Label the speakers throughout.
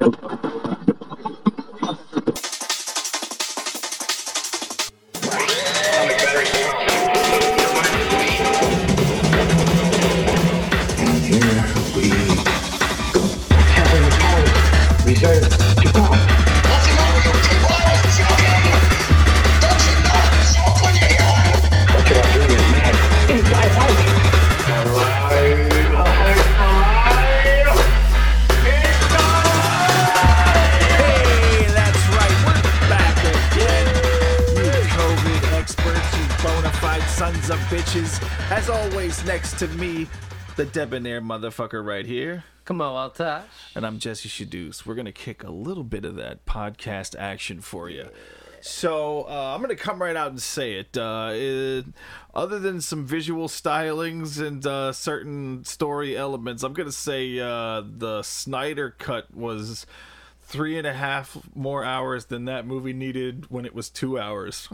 Speaker 1: Sons of bitches. As always, next to me, the debonair motherfucker right here.
Speaker 2: Kamal Altash.
Speaker 1: And I'm Jesse Shadoos. We're going to kick a little bit of that podcast action for you. So, I'm going to come right out and say it. Other than some visual stylings and certain story elements, I'm going to say the Snyder cut was 3.5 more hours than that movie needed when it was 2 hours.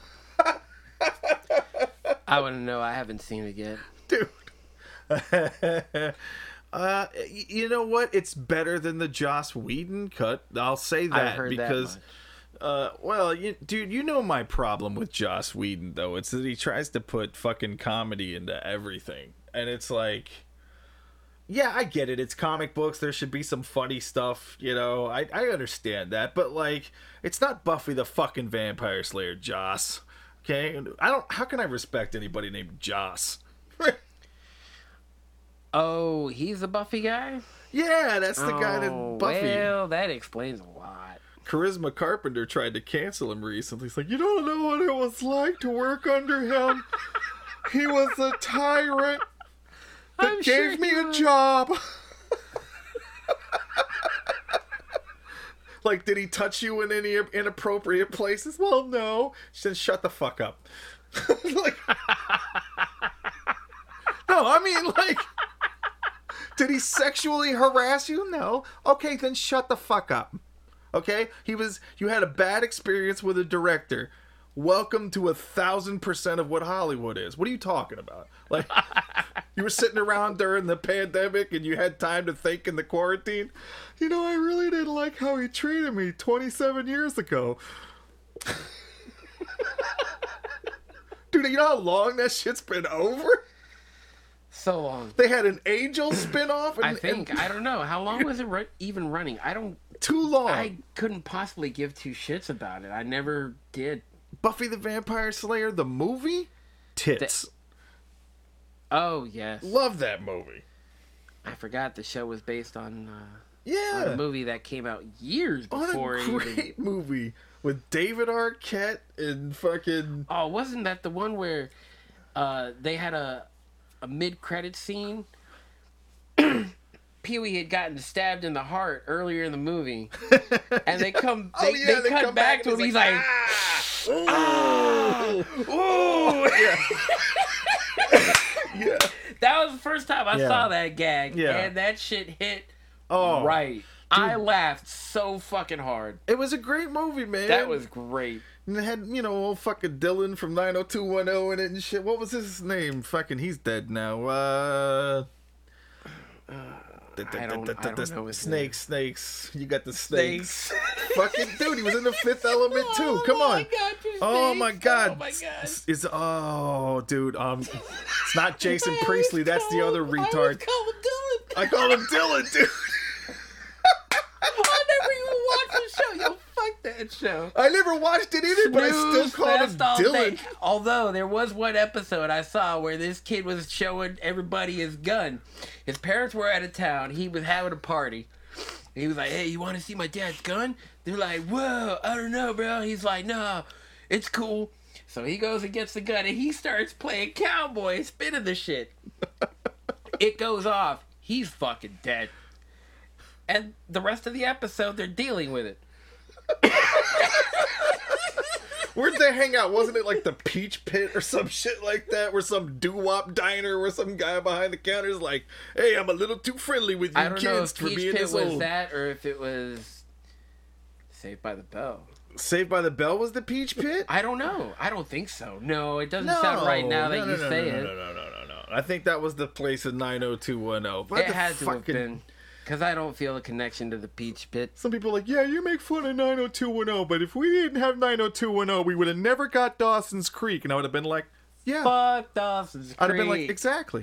Speaker 2: I wouldn't know. I haven't seen it yet.
Speaker 1: Dude. You know what? It's better than the Joss Whedon cut. I'll say that.
Speaker 2: I've heard
Speaker 1: because,
Speaker 2: that much.
Speaker 1: Dude, you know my problem with Joss Whedon, though. It's that he tries to put fucking comedy into everything. And it's like, yeah, I get it. It's comic books. There should be some funny stuff, you know. I understand that. But, like, it's not Buffy the fucking Vampire Slayer, Joss. Okay, how can I respect anybody named Joss?
Speaker 2: Oh, he's a Buffy guy?
Speaker 1: Yeah, that's the guy that Buffy.
Speaker 2: Well, that explains a lot.
Speaker 1: Charisma Carpenter tried to cancel him recently. He's like, you don't know what it was like to work under him. He was a tyrant that gave me a job. Like, did he touch you in any inappropriate places? Well, no. She said, shut the fuck up. Like, no, I mean, like, did he sexually harass you? No. Okay, then shut the fuck up. Okay? You had a bad experience with a director. Welcome to 1,000% of what Hollywood is. What are you talking about? Like, you were sitting around during the pandemic and you had time to think in the quarantine. You know, I really didn't like how he treated me 27 years ago. Dude, you know how long that shit's been over?
Speaker 2: So long.
Speaker 1: They had an Angel spinoff.
Speaker 2: I don't know. How long was it even running?
Speaker 1: Too long.
Speaker 2: I couldn't possibly give two shits about it. I never did.
Speaker 1: Buffy the Vampire Slayer, the movie? Tits.
Speaker 2: Oh, yes.
Speaker 1: Love that movie.
Speaker 2: I forgot the show was based on
Speaker 1: a
Speaker 2: movie that came out years before.
Speaker 1: On a great movie with David Arquette and fucking...
Speaker 2: Oh, wasn't that the one where they had a mid-credit scene? Pee-wee had gotten stabbed in the heart earlier in the movie. And they come back to him. He's like... Ah! Ooh! Yeah. Yeah. That was the first time I saw that gag. Yeah. And that shit hit right. Dude. I laughed so fucking hard.
Speaker 1: It was a great movie, man.
Speaker 2: That was great.
Speaker 1: And it had, old fucking Dylan from 90210 in it and shit. What was his name? Fucking, he's dead now.
Speaker 2: I don't know his
Speaker 1: name. Snakes. You got the snakes. Fucking dude, he was in The Fifth Element too. Come on. Oh my god. Dude. It's not Jason Priestley. That's the other retard. I call him Dylan, dude.
Speaker 2: I never even watched the show. Yo, fuck that show.
Speaker 1: I never watched it either, but I still call him Dylan.
Speaker 2: Although there was one episode I saw where this kid was showing everybody his gun. His parents were out of town. He was having a party. He was like, hey, you want to see my dad's gun? They're like, whoa, I don't know, bro. He's like, no, it's cool. So he goes and gets the gun, and he starts playing cowboy, spinning the shit. It goes off. He's fucking dead. And the rest of the episode, they're dealing with it.
Speaker 1: Where'd they hang out? Wasn't it like the Peach Pit or some shit like that? Where some doo-wop diner where some guy behind the counter is like, hey, I'm a little too friendly with you kids for being this old.
Speaker 2: I don't know if Peach Pit was that or if it was Saved by the Bell.
Speaker 1: Saved by the Bell was the Peach Pit?
Speaker 2: I don't know. I don't think so. No, it doesn't sound right now that you say it.
Speaker 1: No. I think that was the place in 90210.
Speaker 2: It had to have been. Because I don't feel a connection to the Peach Pit.
Speaker 1: Some people are like, yeah, you make fun of 90210, but if we didn't have 90210, we would have never got Dawson's Creek. And I would have been like, yeah.
Speaker 2: Fuck Dawson's Creek.
Speaker 1: I'd have been like, exactly.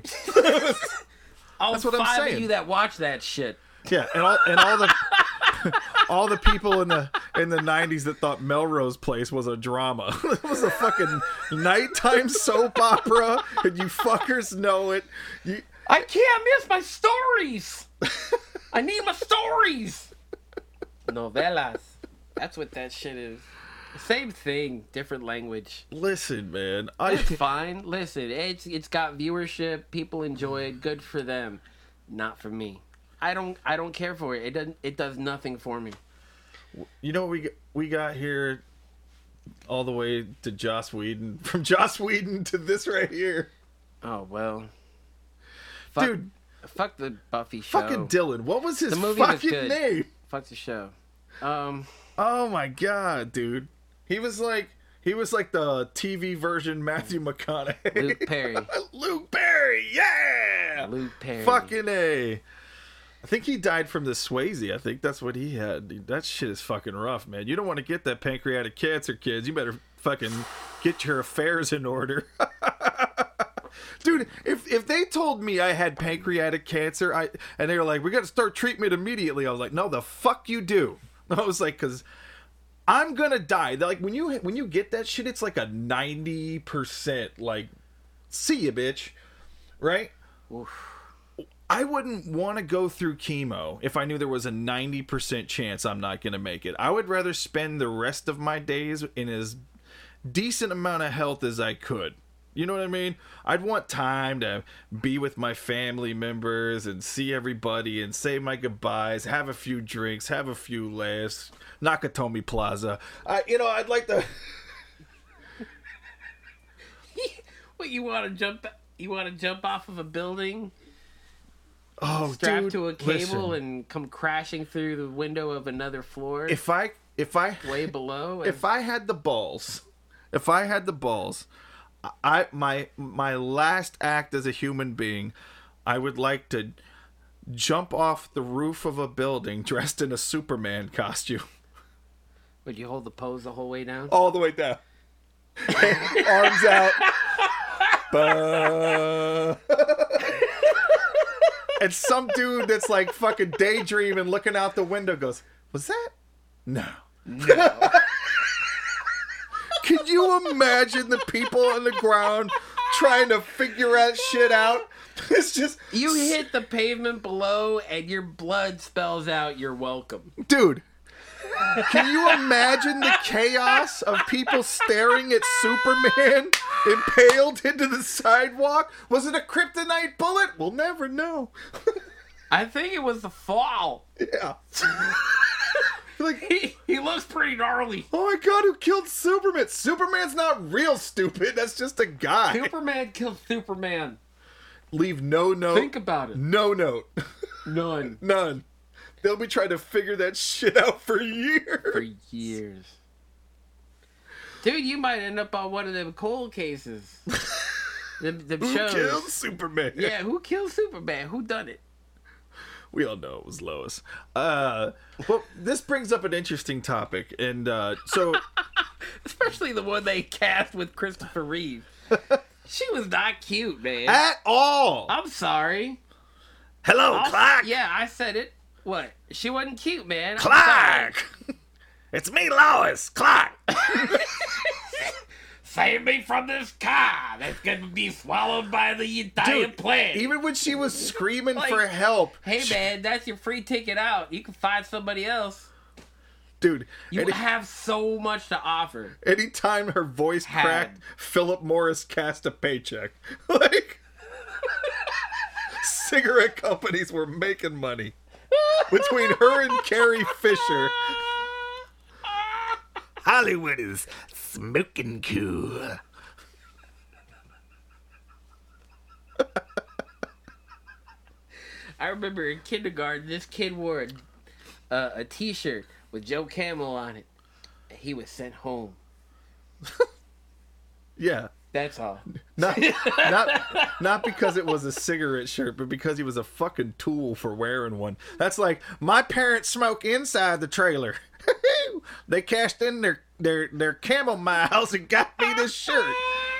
Speaker 2: That's
Speaker 1: what I'm
Speaker 2: five
Speaker 1: saying.
Speaker 2: of you that watch that shit.
Speaker 1: Yeah, and all the all the people in the 90s that thought Melrose Place was a drama. It was a fucking nighttime soap opera, and you fuckers know it.
Speaker 2: I can't miss my stories. I need my stories. Novelas. That's what that shit is. Same thing, different language.
Speaker 1: Listen, man.
Speaker 2: It's fine. Listen, it's got viewership. People enjoy it. Good for them. Not for me. I don't care for it. It does nothing for me.
Speaker 1: You know what we got here all the way to Joss Whedon. From Joss Whedon to this right here.
Speaker 2: Oh, well.
Speaker 1: Dude.
Speaker 2: Fuck the Buffy show.
Speaker 1: Fucking Dylan. What was his
Speaker 2: was
Speaker 1: fucking
Speaker 2: good.
Speaker 1: name?
Speaker 2: Fuck the show.
Speaker 1: Oh my god, dude. He was like the TV version Matthew McConaughey.
Speaker 2: Luke Perry.
Speaker 1: Luke Perry, yeah!
Speaker 2: Luke Perry.
Speaker 1: Fucking A. I think he died from the Swayze. I think that's what he had. Dude, that shit is fucking rough, man. You don't want to get that pancreatic cancer, kids. You better fucking get your affairs in order. Dude, if they told me I had pancreatic cancer, and they were like, we got to start treatment immediately, I was like, no, the fuck you do. I was like, because I'm gonna die. They're like, when you get that shit, it's like a 90%, like, see ya, bitch. Right?
Speaker 2: Oof.
Speaker 1: I wouldn't want to go through chemo if I knew there was a 90% chance I'm not going to make it. I would rather spend the rest of my days in as decent amount of health as I could. You know what I mean? I'd want time to be with my family members and see everybody and say my goodbyes, have a few drinks, have a few laughs, Nakatomi Plaza. I'd like to...
Speaker 2: What, you want to jump off of a building?
Speaker 1: Oh,
Speaker 2: strapped
Speaker 1: dude,
Speaker 2: to a cable
Speaker 1: listen.
Speaker 2: and come crashing through the window of another floor.
Speaker 1: If I
Speaker 2: way below.
Speaker 1: If I had the balls, my last act as a human being, I would like to jump off the roof of a building dressed in a Superman costume.
Speaker 2: Would you hold the pose the whole way down?
Speaker 1: All the way down. Arms out. Bah. And some dude that's like fucking daydreaming, looking out the window goes, was that? No. Can you imagine the people on the ground trying to figure that shit out? It's just...
Speaker 2: You hit the pavement below and your blood spells out you're welcome.
Speaker 1: Dude, can you imagine the chaos of people staring at Superman impaled into the sidewalk? Was it a kryptonite bullet? We'll never know.
Speaker 2: I think it was the fall.
Speaker 1: Yeah. Like,
Speaker 2: he looks pretty gnarly.
Speaker 1: oh my god, who killed Superman? Superman's not real stupid. That's just a guy.
Speaker 2: Superman killed Superman.
Speaker 1: Leave no note.
Speaker 2: Think about it.
Speaker 1: No note.
Speaker 2: None.
Speaker 1: None. They'll be trying to figure that shit out for years.
Speaker 2: For years. Dude, you might end up on one of them cold cases. them
Speaker 1: Who
Speaker 2: shows.
Speaker 1: killed Superman?
Speaker 2: Yeah, who killed Superman? Who done it?
Speaker 1: We all know it was Lois. Well, this brings up an interesting topic. And so...
Speaker 2: Especially the one they cast with Christopher Reeve. She was not cute, man.
Speaker 1: At all!
Speaker 2: I'm sorry.
Speaker 1: Hello, Clark!
Speaker 2: Yeah, I said it. What? She wasn't cute, man.
Speaker 1: Clark! It's me, Lois! Clark!
Speaker 2: Save me from this car that's gonna be swallowed by the entire plant.
Speaker 1: Even when she was screaming for help...
Speaker 2: Hey, man, that's your free ticket out. You can find somebody else.
Speaker 1: Dude.
Speaker 2: You have so much to offer.
Speaker 1: Anytime her voice cracked, Philip Morris cast a paycheck. Like... cigarette companies were making money. Between her and Carrie Fisher... Hollywood is smoking cool.
Speaker 2: I remember in kindergarten, this kid wore a T-shirt with Joe Camel on it. And he was sent home.
Speaker 1: Yeah.
Speaker 2: That's all.
Speaker 1: Not because it was a cigarette shirt, but because he was a fucking tool for wearing one. That's like, my parents smoke inside the trailer. They cashed in their camel miles and got me this shirt.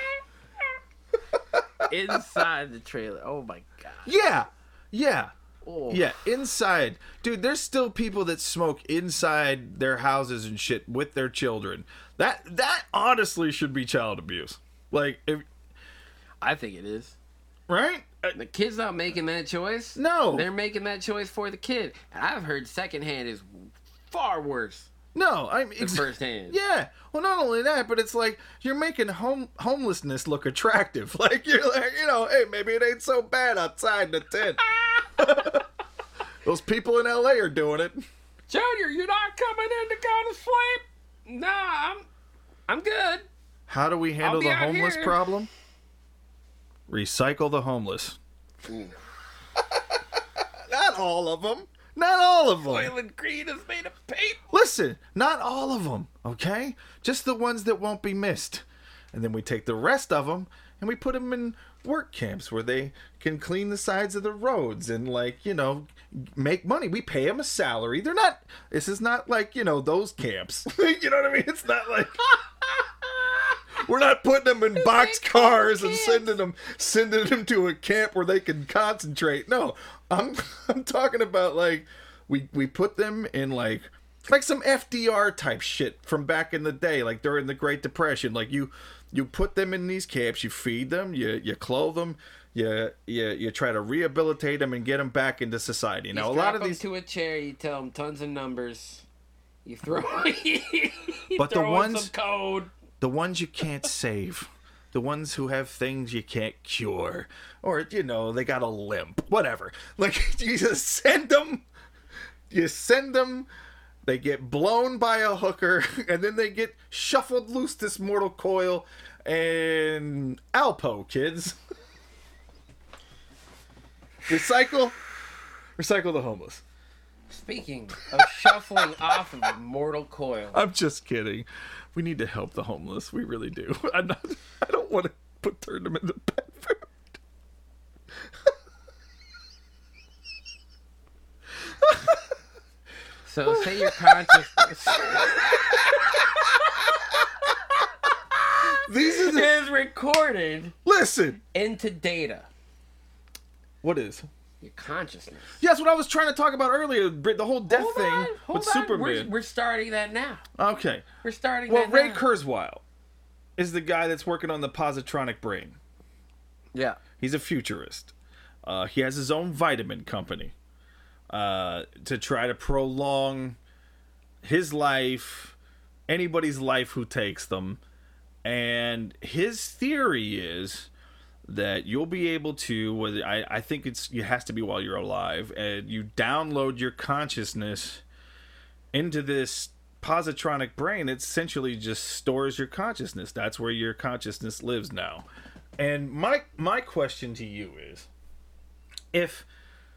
Speaker 2: Inside the trailer. Oh my god.
Speaker 1: Yeah.
Speaker 2: Oh.
Speaker 1: Yeah, inside. Dude, there's still people that smoke inside their houses and shit with their children. That honestly should be child abuse. Like, if,
Speaker 2: I think it is.
Speaker 1: right?
Speaker 2: The kid's not making that choice.
Speaker 1: No.
Speaker 2: They're making that choice for the kid. And I've heard secondhand is far worse
Speaker 1: No, I mean,
Speaker 2: than firsthand.
Speaker 1: Yeah. Well, not only that, but it's like you're making homelessness look attractive. Like, you're like, hey, maybe it ain't so bad outside in the tent. Those people in LA are doing it.
Speaker 2: Junior, you're not coming in to go to sleep? Nah, I'm good.
Speaker 1: How do we handle
Speaker 2: be
Speaker 1: the
Speaker 2: out
Speaker 1: homeless
Speaker 2: here.
Speaker 1: problem? Recycle the homeless. Not all of them. Not all of them.
Speaker 2: Soylent Green is made of paper.
Speaker 1: Listen, not all of them, okay? Just the ones that won't be missed. And then we take the rest of them and we put them in work camps where they can clean the sides of the roads and, like, make money. We pay them a salary. This is not like, those camps. You know what I mean? It's not like... We're not putting them in box cars and sending them to a camp where they can concentrate. No, I'm talking about, like, we put them in like some FDR type shit from back in the day, like during the Great Depression. Like, you put them in these camps, you feed them, you clothe them, you try to rehabilitate them and get them back into society. Now, a lot of these
Speaker 2: to a chair, you tell them tons of numbers, you throw,
Speaker 1: but
Speaker 2: throw
Speaker 1: the
Speaker 2: in
Speaker 1: ones
Speaker 2: some code.
Speaker 1: The ones you can't save. The ones who have things you can't cure. Or, they got a limp. Whatever. Like, you just send them. You send them. They get blown by a hooker. And then they get shuffled loose this mortal coil. And Alpo, kids. Recycle the homeless.
Speaker 2: Speaking of shuffling off of a mortal coil.
Speaker 1: I'm just kidding. We need to help the homeless. We really do. I don't want to turn them into pet food.
Speaker 2: So say your consciousness is recorded
Speaker 1: Listen.
Speaker 2: into data.
Speaker 1: What is?
Speaker 2: Your consciousness.
Speaker 1: Yeah, that's what I was trying to talk about earlier. The whole death thing with Superman.
Speaker 2: We're starting that now.
Speaker 1: Okay.
Speaker 2: We're starting
Speaker 1: Well,
Speaker 2: that
Speaker 1: Ray
Speaker 2: now.
Speaker 1: Kurzweil is the guy that's working on the positronic brain.
Speaker 2: Yeah.
Speaker 1: He's a futurist. He has his own vitamin company to try to prolong his life, anybody's life who takes them. And his theory is that you'll be able to, I think it has to be while you're alive, and you download your consciousness into this positronic brain. It essentially just stores your consciousness. That's where your consciousness lives now. And my question to you is, if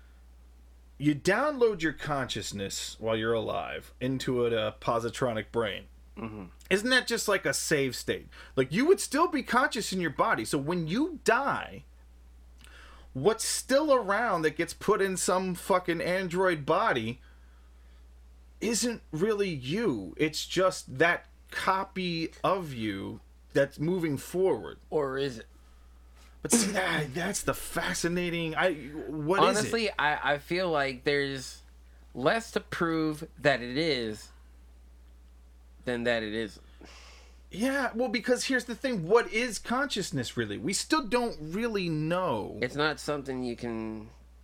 Speaker 1: you download your consciousness while you're alive into a positronic brain, isn't that just like a save state? Like, you would still be conscious in your body. So when you die, what's still around that gets put in some fucking android body isn't really you. It's just that copy of you that's moving forward.
Speaker 2: Or is it?
Speaker 1: But see, that's the fascinating... What
Speaker 2: Honestly,
Speaker 1: is it?
Speaker 2: I feel like there's less to prove that it is than that it isn't.
Speaker 1: Yeah, well, because here's the thing. What is consciousness, really? We still don't really know.
Speaker 2: It's not something you can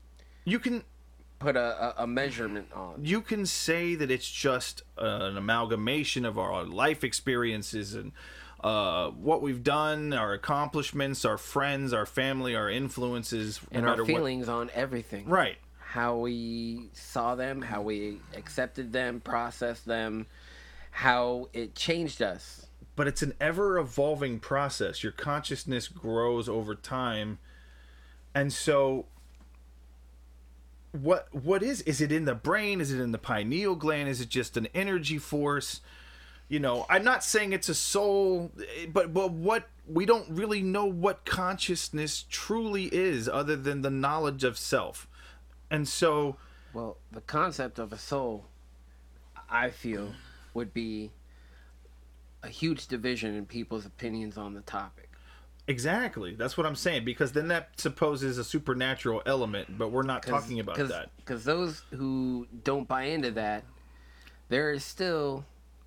Speaker 2: put a measurement on.
Speaker 1: You can say that it's just an amalgamation of our life experiences and what we've done, our accomplishments, our friends, our family, our influences,
Speaker 2: And our feelings on everything.
Speaker 1: Right.
Speaker 2: How we saw them, how we accepted them, processed them, how it changed us.
Speaker 1: But it's an ever-evolving process. Your consciousness grows over time. And so, what is it in the brain? Is it in the pineal gland? Is it just an energy force? You know, I'm not saying it's a soul, but what we don't really know what consciousness truly is other than the knowledge of self. And so,
Speaker 2: well, the concept of a soul, I feel, would be a huge division in people's opinions on the topic.
Speaker 1: Exactly. That's what I'm saying, because then that supposes a supernatural element, but we're not talking about that.
Speaker 2: Because those who don't buy into that, there's still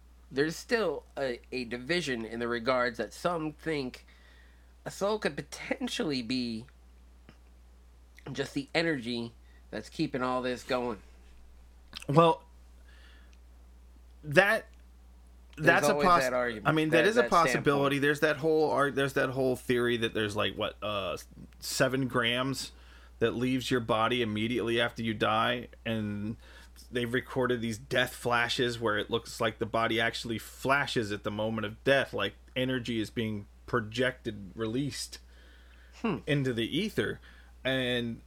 Speaker 2: a division in the regards that some think a soul could potentially be just the energy that's keeping all this going.
Speaker 1: Well, that's a
Speaker 2: argument.
Speaker 1: I mean, that is a possibility. Standpoint. There's that whole theory that there's like 7 grams that leaves your body immediately after you die, and they've recorded these death flashes where it looks like the body actually flashes at the moment of death, like energy is being projected, released into the ether, and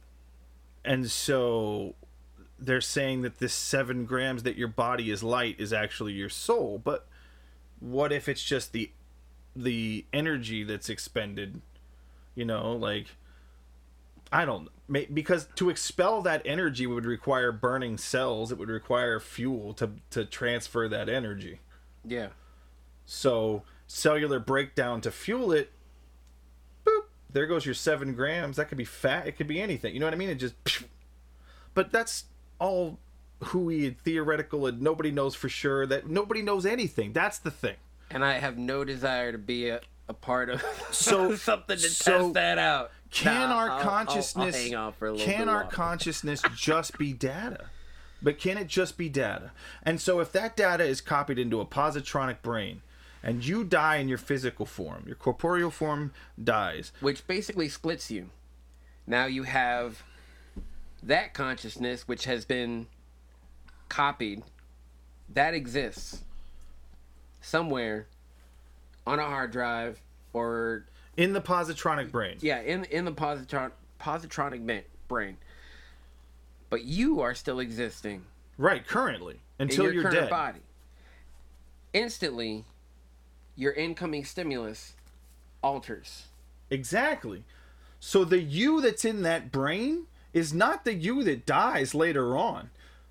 Speaker 1: so they're saying that this 7 grams that your body is light is actually your soul. But what if it's just the energy that's expended? You know, like, I don't know. Because to expel that energy would require burning cells. It would require fuel to transfer that energy.
Speaker 2: Yeah.
Speaker 1: So cellular breakdown to fuel it, boop, there goes your 7 grams. That could be fat. It could be anything. You know what I mean? It just... But that's all hooey and theoretical, and nobody knows for sure. That nobody knows anything. That's the thing.
Speaker 2: And I have no desire to be a part of
Speaker 1: something
Speaker 2: to test that out.
Speaker 1: Can our consciousness
Speaker 2: I'll hang on for a little bit longer.
Speaker 1: Consciousness just be data? But can it just be data? And so if that data is copied into a positronic brain, and you die in your physical form, your corporeal form dies,
Speaker 2: which basically splits you. Now you have that consciousness, which has been copied, that exists somewhere on a hard drive or
Speaker 1: in the positronic brain.
Speaker 2: Yeah, in the positronic brain. But you are still existing.
Speaker 1: Right, currently, until
Speaker 2: in your
Speaker 1: you're
Speaker 2: current
Speaker 1: dead.
Speaker 2: Body. Instantly, your incoming stimulus alters.
Speaker 1: Exactly. So the you that's in that brain is not the you that dies later on.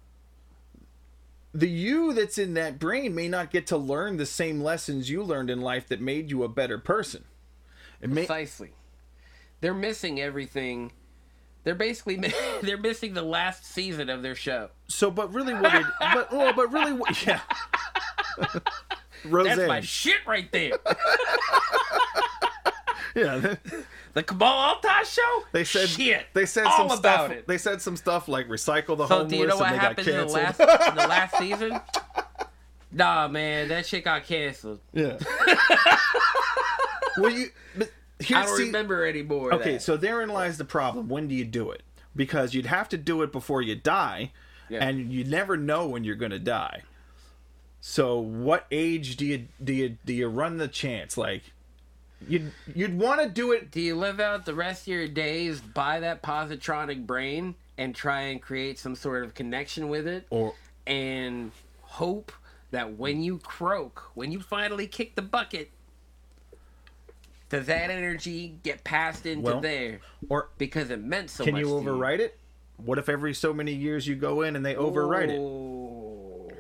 Speaker 1: The you that's in that brain may not get to learn the same lessons you learned in life that made you a better person.
Speaker 2: Precisely. They're missing everything. They're basically they're missing the last season of their show.
Speaker 1: So, but really, yeah. Roseanne.
Speaker 2: That's my shit right there.
Speaker 1: Yeah.
Speaker 2: The Kamal Altas show?
Speaker 1: They said
Speaker 2: shit.
Speaker 1: They said
Speaker 2: all
Speaker 1: some
Speaker 2: about
Speaker 1: stuff.
Speaker 2: it.
Speaker 1: They said some stuff like recycle the
Speaker 2: so
Speaker 1: homeless.
Speaker 2: Do you know what
Speaker 1: and they
Speaker 2: happened
Speaker 1: got
Speaker 2: in
Speaker 1: canceled.
Speaker 2: the last season? Nah, man, that shit got canceled.
Speaker 1: Yeah. Well,
Speaker 2: I don't remember anymore.
Speaker 1: Okay, so therein lies the problem. When do you do it? Because you'd have to do it before you die, and you never know when you're going to die. So, what age do you run the chance? Like, you'd want to do it.
Speaker 2: Do you live out the rest of your days by that positronic brain and try and create some sort of connection with it, and hope that when you croak, when you finally kick the bucket, does that energy get passed into there? Or because it meant so much.
Speaker 1: Can you overwrite it? What if every so many years you go in and they overwrite it?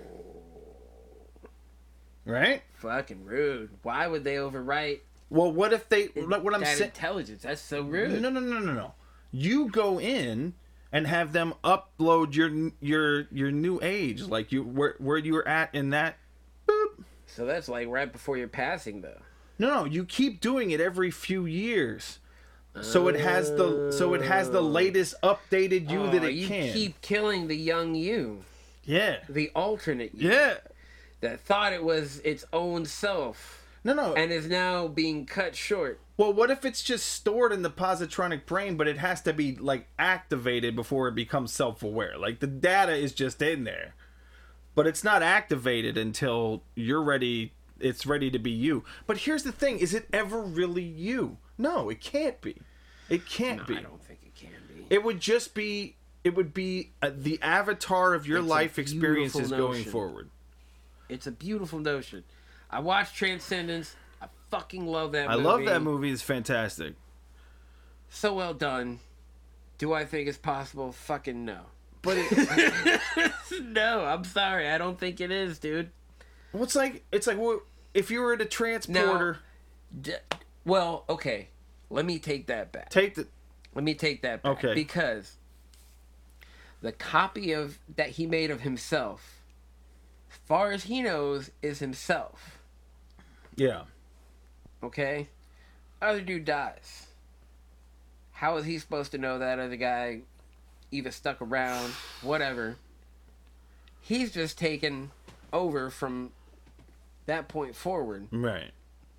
Speaker 1: Right?
Speaker 2: Fucking rude. Why would they overwrite?
Speaker 1: Well, what if they? What I'm saying?
Speaker 2: Intelligence. That's so rude.
Speaker 1: No. You go in and have them upload your new age, like where you were at in that. Boop.
Speaker 2: So that's like right before your passing, though.
Speaker 1: No, you keep doing it every few years. So it has the latest updated you that it can.
Speaker 2: You keep killing the young you.
Speaker 1: Yeah.
Speaker 2: The alternate you.
Speaker 1: Yeah.
Speaker 2: That thought it was its own self.
Speaker 1: No.
Speaker 2: And is now being cut short.
Speaker 1: Well, what if it's just stored in the positronic brain, but it has to be like activated before it becomes self-aware? Like the data is just in there, but it's not activated until you're ready. It's ready to be you. But here's the thing: is it ever really you? No, it can't be. It can't be.
Speaker 2: I don't think it can be.
Speaker 1: It would just be. It would be the avatar of your life experiences going forward.
Speaker 2: It's a beautiful notion. I watched Transcendence. I fucking love that movie.
Speaker 1: I love that movie. It's fantastic.
Speaker 2: So well done. Do I think it's possible? Fucking no.
Speaker 1: But it,
Speaker 2: No, I'm sorry. I don't think it is, dude.
Speaker 1: well, it's like well, if you were at a transporter,
Speaker 2: Well, okay. Let me take that back.
Speaker 1: Let
Speaker 2: me take that back.
Speaker 1: Okay.
Speaker 2: Because the copy of that he made of himself, as far as he knows, is himself.
Speaker 1: Yeah.
Speaker 2: Okay? Other dude dies. How is he supposed to know that other guy even stuck around? Whatever. He's just taken over from that point forward.
Speaker 1: Right.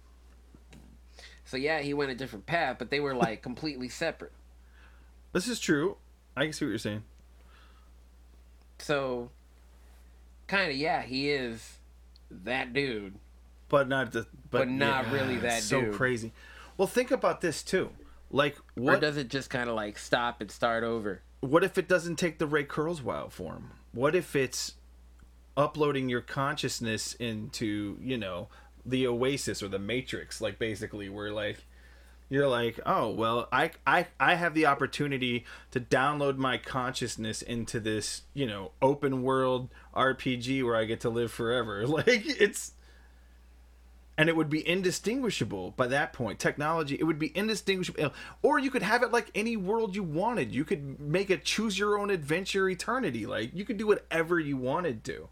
Speaker 2: So yeah, he went a different path, but they were like completely separate.
Speaker 1: This is true. I can see what you're saying.
Speaker 2: So, kind of, yeah, he is that dude.
Speaker 1: But not
Speaker 2: really that
Speaker 1: so
Speaker 2: dude.
Speaker 1: So crazy. Well, think about this too. Like, what
Speaker 2: Or does it just kind of like stop and start over?
Speaker 1: What if it doesn't take the Ray Kurzweil form? What if it's uploading your consciousness into, you know, the Oasis or the Matrix? Like, basically, where like you're like, oh well, I have the opportunity to download my consciousness into this, you know, open world RPG where I get to live forever. Like, it's. And it would be indistinguishable by that point. Technology, it would be indistinguishable. Or you could have it like any world you wanted. You could make a choose your own adventure eternity. Like, you could do whatever you wanted to.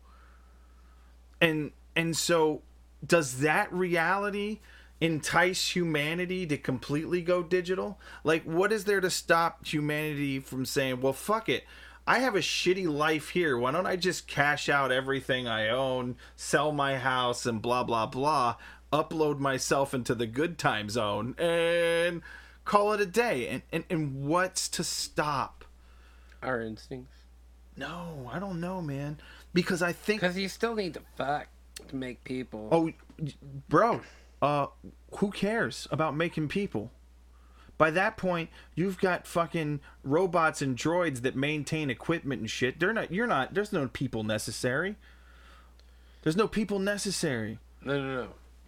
Speaker 1: And so, does that reality entice humanity to completely go digital? Like, what is there to stop humanity from saying, well, fuck it. I have a shitty life here. Why don't I just cash out everything I own, sell my house, and blah, blah, blah, upload myself into the good time zone, and call it a day? And what's to stop?
Speaker 2: Our instincts.
Speaker 1: No, I don't know, man. Because I think...
Speaker 2: Because you still need to fuck to make people.
Speaker 1: Oh, bro, who cares about making people? By that point, you've got fucking robots and droids that maintain equipment and shit. There's no people necessary. There's no people necessary.
Speaker 2: No.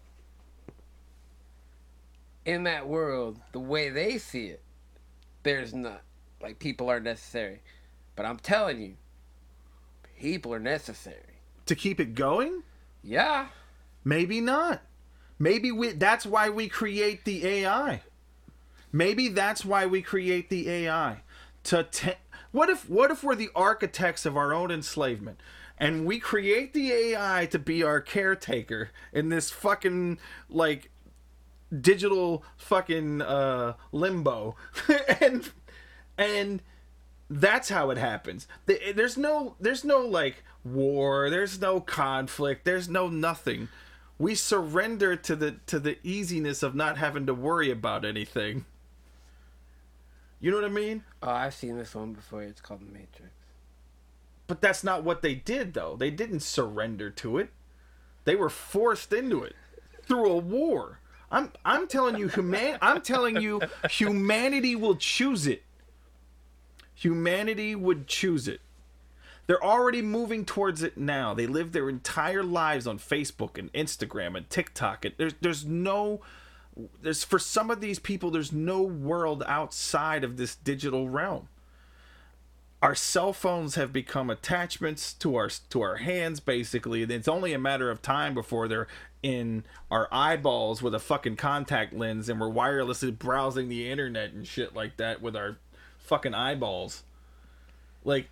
Speaker 2: In that world, the way they see it, there's not. Like, people are necessary. But I'm telling you, people are necessary.
Speaker 1: To keep it going?
Speaker 2: Yeah.
Speaker 1: Maybe not. Maybe that's why we create the AI. Maybe that's why we create the AI. What if we're the architects of our own enslavement, and we create the AI to be our caretaker in this fucking like digital fucking limbo, and that's how it happens. There's no like war. There's no conflict. There's no nothing. We surrender to the easiness of not having to worry about anything. You know what I mean?
Speaker 2: Oh, I've seen this one before. It's called The Matrix.
Speaker 1: But that's not what they did, though. They didn't surrender to it. They were forced into it through a war. I'm telling you, humanity will choose it. Humanity would choose it. They're already moving towards it now. They live their entire lives on Facebook and Instagram and TikTok. There's for some of these people, there's no world outside of this digital realm. Our cell phones have become attachments to our hands, basically. It's only a matter of time before they're in our eyeballs with a fucking contact lens, and we're wirelessly browsing the internet and shit like that with our fucking eyeballs. Like,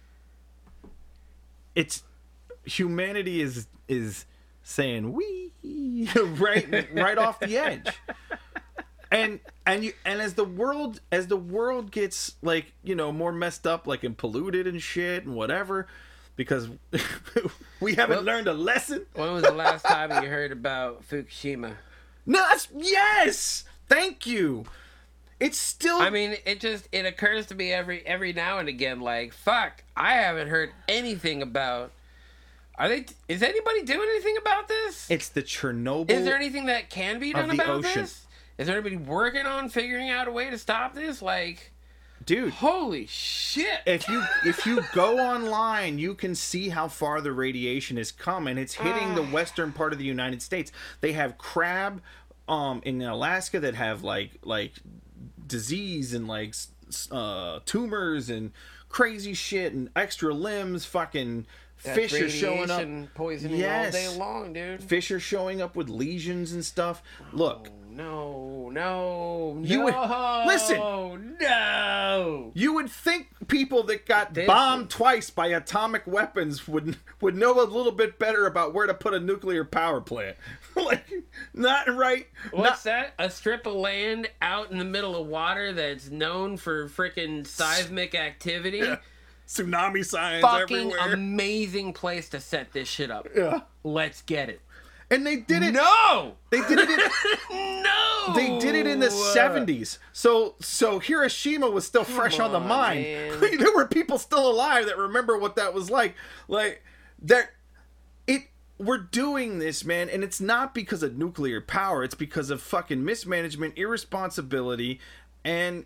Speaker 1: it's humanity is saying wee right off the edge. And as the world gets, like, you know, more messed up, like, and polluted and shit and whatever, because we haven't learned a lesson.
Speaker 2: When was the last time you heard about Fukushima?
Speaker 1: No, yes, thank you. It's still.
Speaker 2: I mean, it occurs to me every now and again, like, fuck, I haven't heard anything about. Is anybody doing anything about this?
Speaker 1: It's the Chernobyl.
Speaker 2: Is there anything that can be done about
Speaker 1: ocean.
Speaker 2: this? Is there anybody working on figuring out a way to stop this? Like,
Speaker 1: Dude,
Speaker 2: Holy shit!
Speaker 1: if you go online, you can see how far the radiation has come, and it's hitting the western part of the United States. They have crab in Alaska that have like disease and like tumors and crazy shit and extra limbs. Fucking fish are showing up.
Speaker 2: Poisoning all day long, dude.
Speaker 1: Fish are showing up with lesions and stuff. Look.
Speaker 2: No.
Speaker 1: You would listen.
Speaker 2: No.
Speaker 1: You would think people that got bombed twice by atomic weapons would know a little bit better about where to put a nuclear power plant. Like, not right.
Speaker 2: What's that? A strip of land out in the middle of water that's known for freaking seismic activity.
Speaker 1: Yeah. Tsunami signs
Speaker 2: Fucking
Speaker 1: everywhere.
Speaker 2: Amazing place to set this shit up.
Speaker 1: Yeah.
Speaker 2: Let's get it.
Speaker 1: And they did it.
Speaker 2: No.
Speaker 1: They did it.
Speaker 2: No.
Speaker 1: They did it in the 70s. So Hiroshima was still fresh on the mind. There were people still alive that remember what that was like. Like that. We're doing this, man, and it's not because of nuclear power. It's because of fucking mismanagement, irresponsibility, and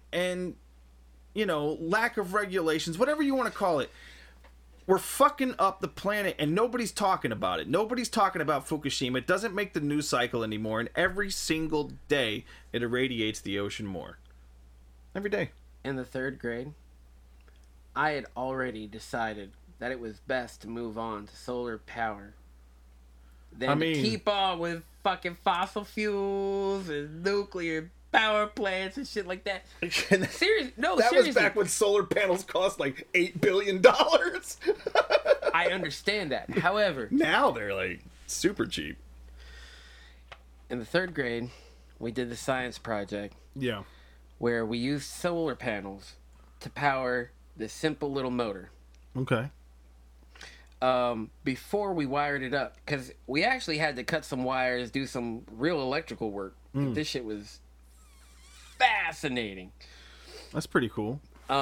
Speaker 1: lack of regulations, whatever you want to call it. We're fucking up the planet, and nobody's talking about it. Nobody's talking about Fukushima. It doesn't make the news cycle anymore, and every single day it irradiates the ocean more. Every day.
Speaker 2: In the 3rd grade, I had already decided that it was best to move on to solar power than to keep on with fucking fossil fuels and nuclear power plants and shit like that. Seriously, no,
Speaker 1: that
Speaker 2: seriously.
Speaker 1: was back when solar panels cost like $8 billion.
Speaker 2: I understand that. However,
Speaker 1: now they're like super cheap.
Speaker 2: In the 3rd grade, we did the science project.
Speaker 1: Yeah.
Speaker 2: Where we used solar panels to power this simple little motor.
Speaker 1: Okay.
Speaker 2: Before we wired it up, because we actually had to cut some wires, do some real electrical work. This shit was fascinating.
Speaker 1: That's pretty cool.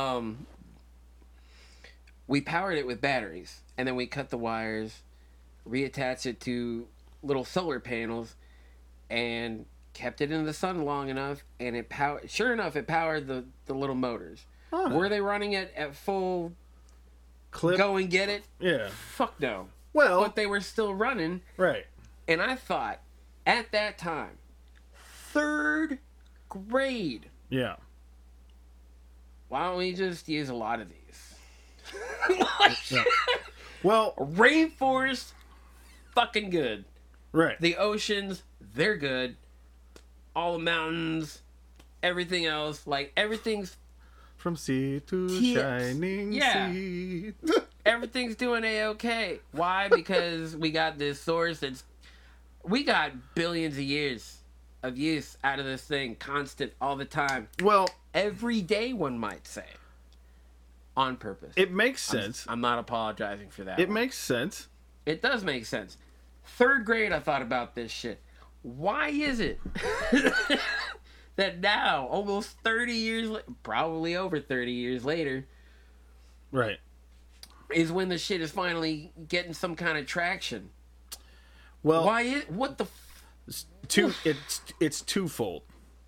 Speaker 2: We powered it with batteries, and then we cut the wires, reattached it to little solar panels, and kept it in the sun long enough, and it powered. Sure enough, it powered the little motors. Huh. Were they running it at full clip? Go and get it?
Speaker 1: Yeah.
Speaker 2: Fuck no.
Speaker 1: Well,
Speaker 2: but they were still running.
Speaker 1: Right.
Speaker 2: And I thought, at that time, 3rd grade.
Speaker 1: Yeah.
Speaker 2: Why don't we just use a lot of these?
Speaker 1: Yeah. Well,
Speaker 2: rainforest, fucking good.
Speaker 1: Right.
Speaker 2: The oceans, they're good. All the mountains, everything else, like everything's
Speaker 1: from sea to shining sea.
Speaker 2: Everything's doing A-okay. Why? Because we got this source we got billions of years of use out of this thing, constant, all the time.
Speaker 1: Well,
Speaker 2: every day, one might say. On purpose.
Speaker 1: It makes sense.
Speaker 2: I'm not apologizing for that.
Speaker 1: It makes sense.
Speaker 2: It does make sense. 3rd grade, I thought about this shit. Why is it that now, almost 30 years, probably over 30 years later,
Speaker 1: right,
Speaker 2: is when the shit is finally getting some kind of traction?
Speaker 1: Well,
Speaker 2: why is what the?
Speaker 1: It's twofold.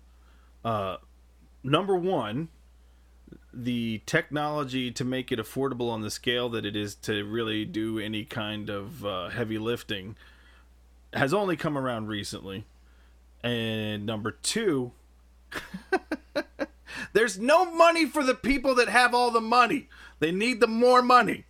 Speaker 1: Number one, the technology to make it affordable on the scale that it is to really do any kind of heavy lifting has only come around recently. And number two, there's no money for the people that have all the money. They need the more money.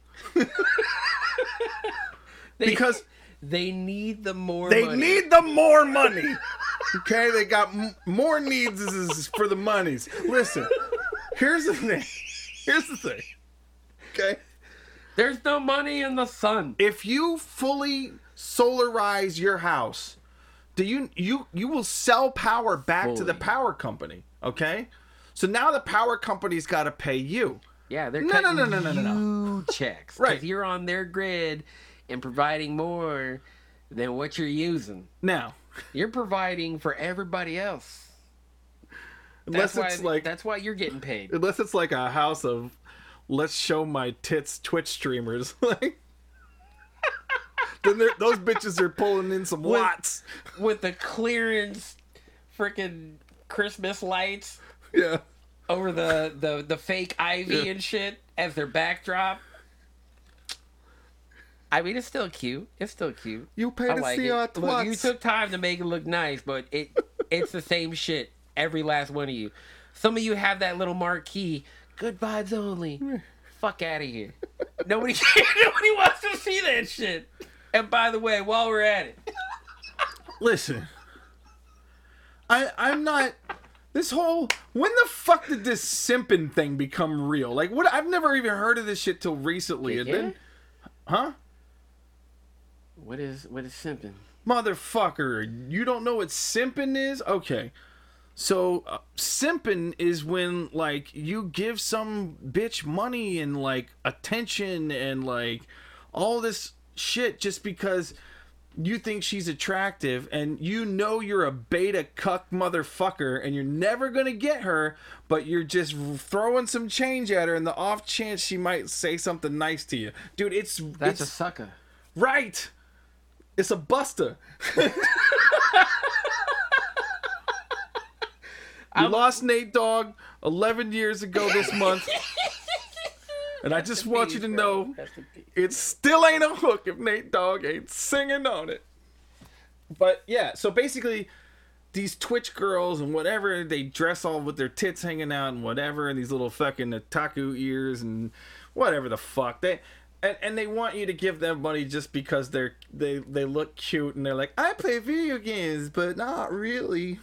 Speaker 1: Because
Speaker 2: they need the more
Speaker 1: money.
Speaker 2: They
Speaker 1: need the more money. Okay? They got more needs for the monies. Listen, here's the thing. Okay?
Speaker 2: There's no money in the sun.
Speaker 1: If you fully solarize your house, you will sell power back to the power company, okay? So now the power company's got to pay you.
Speaker 2: Yeah, they're cutting
Speaker 1: no.
Speaker 2: checks.
Speaker 1: Right.
Speaker 2: Because you're on their grid and providing more than what you're using.
Speaker 1: Now.
Speaker 2: You're providing for everybody else. That's why you're getting paid.
Speaker 1: Unless it's like a house of let's show my tits Twitch streamers. Like, then those bitches are pulling in some watts.
Speaker 2: With the clearance freaking Christmas lights.
Speaker 1: Yeah.
Speaker 2: over the fake ivy and shit as their backdrop. I mean, it's still cute. It's still cute.
Speaker 1: You pay to see our twats.
Speaker 2: Look, you took time to make it look nice, but it's the same shit. Every last one of you. Some of you have that little marquee. Good vibes only. Fuck out of here. Nobody wants to see that shit. And by the way, while we're at it,
Speaker 1: listen, I'm not. This whole, when the fuck did this simping thing become real? Like, what? I've never even heard of this shit till recently. And then, huh?
Speaker 2: What is simping?
Speaker 1: Motherfucker, you don't know what simping is? Okay. So, simping is when, like, you give some bitch money and, like, attention and, like, all this shit just because you think she's attractive and you know you're a beta cuck motherfucker and you're never gonna get her, but you're just throwing some change at her in the off chance she might say something nice to you. Dude,
Speaker 2: That's a sucker.
Speaker 1: Right. It's a buster. We lost Nate Dogg 11 years ago this month. And I just want you to know, it still ain't a hook if Nate Dogg ain't singing on it. But yeah, so basically, these Twitch girls and whatever, they dress all with their tits hanging out and whatever, and these little fucking otaku ears and whatever the fuck. And they want you to give them money just because they look cute and they're like, I play video games, but not really.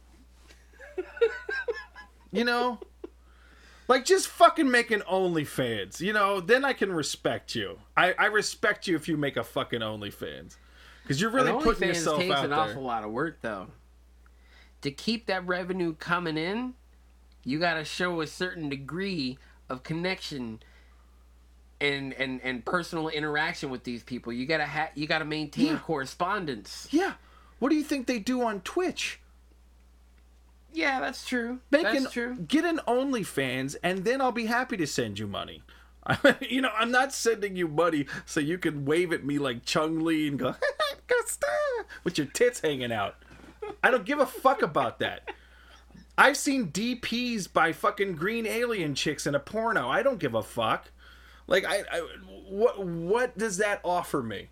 Speaker 1: You know? Like, just fucking make an OnlyFans, you know? Then I can respect you. I respect you if you make a fucking OnlyFans. Because you're really putting yourself out there.
Speaker 2: It takes an awful lot of work, though. To keep that revenue coming in, you got to show a certain degree of connection and personal interaction with these people. You gotta maintain correspondence.
Speaker 1: Yeah. What do you think they do on Twitch?
Speaker 2: Yeah, that's true.
Speaker 1: That's true. Get an OnlyFans, and then I'll be happy to send you money. You know, I'm not sending you money so you can wave at me like Chung-Li and go, with your tits hanging out. I don't give a fuck about that. I've seen DPs by fucking green alien chicks in a porno. I don't give a fuck. Like, what does that offer me?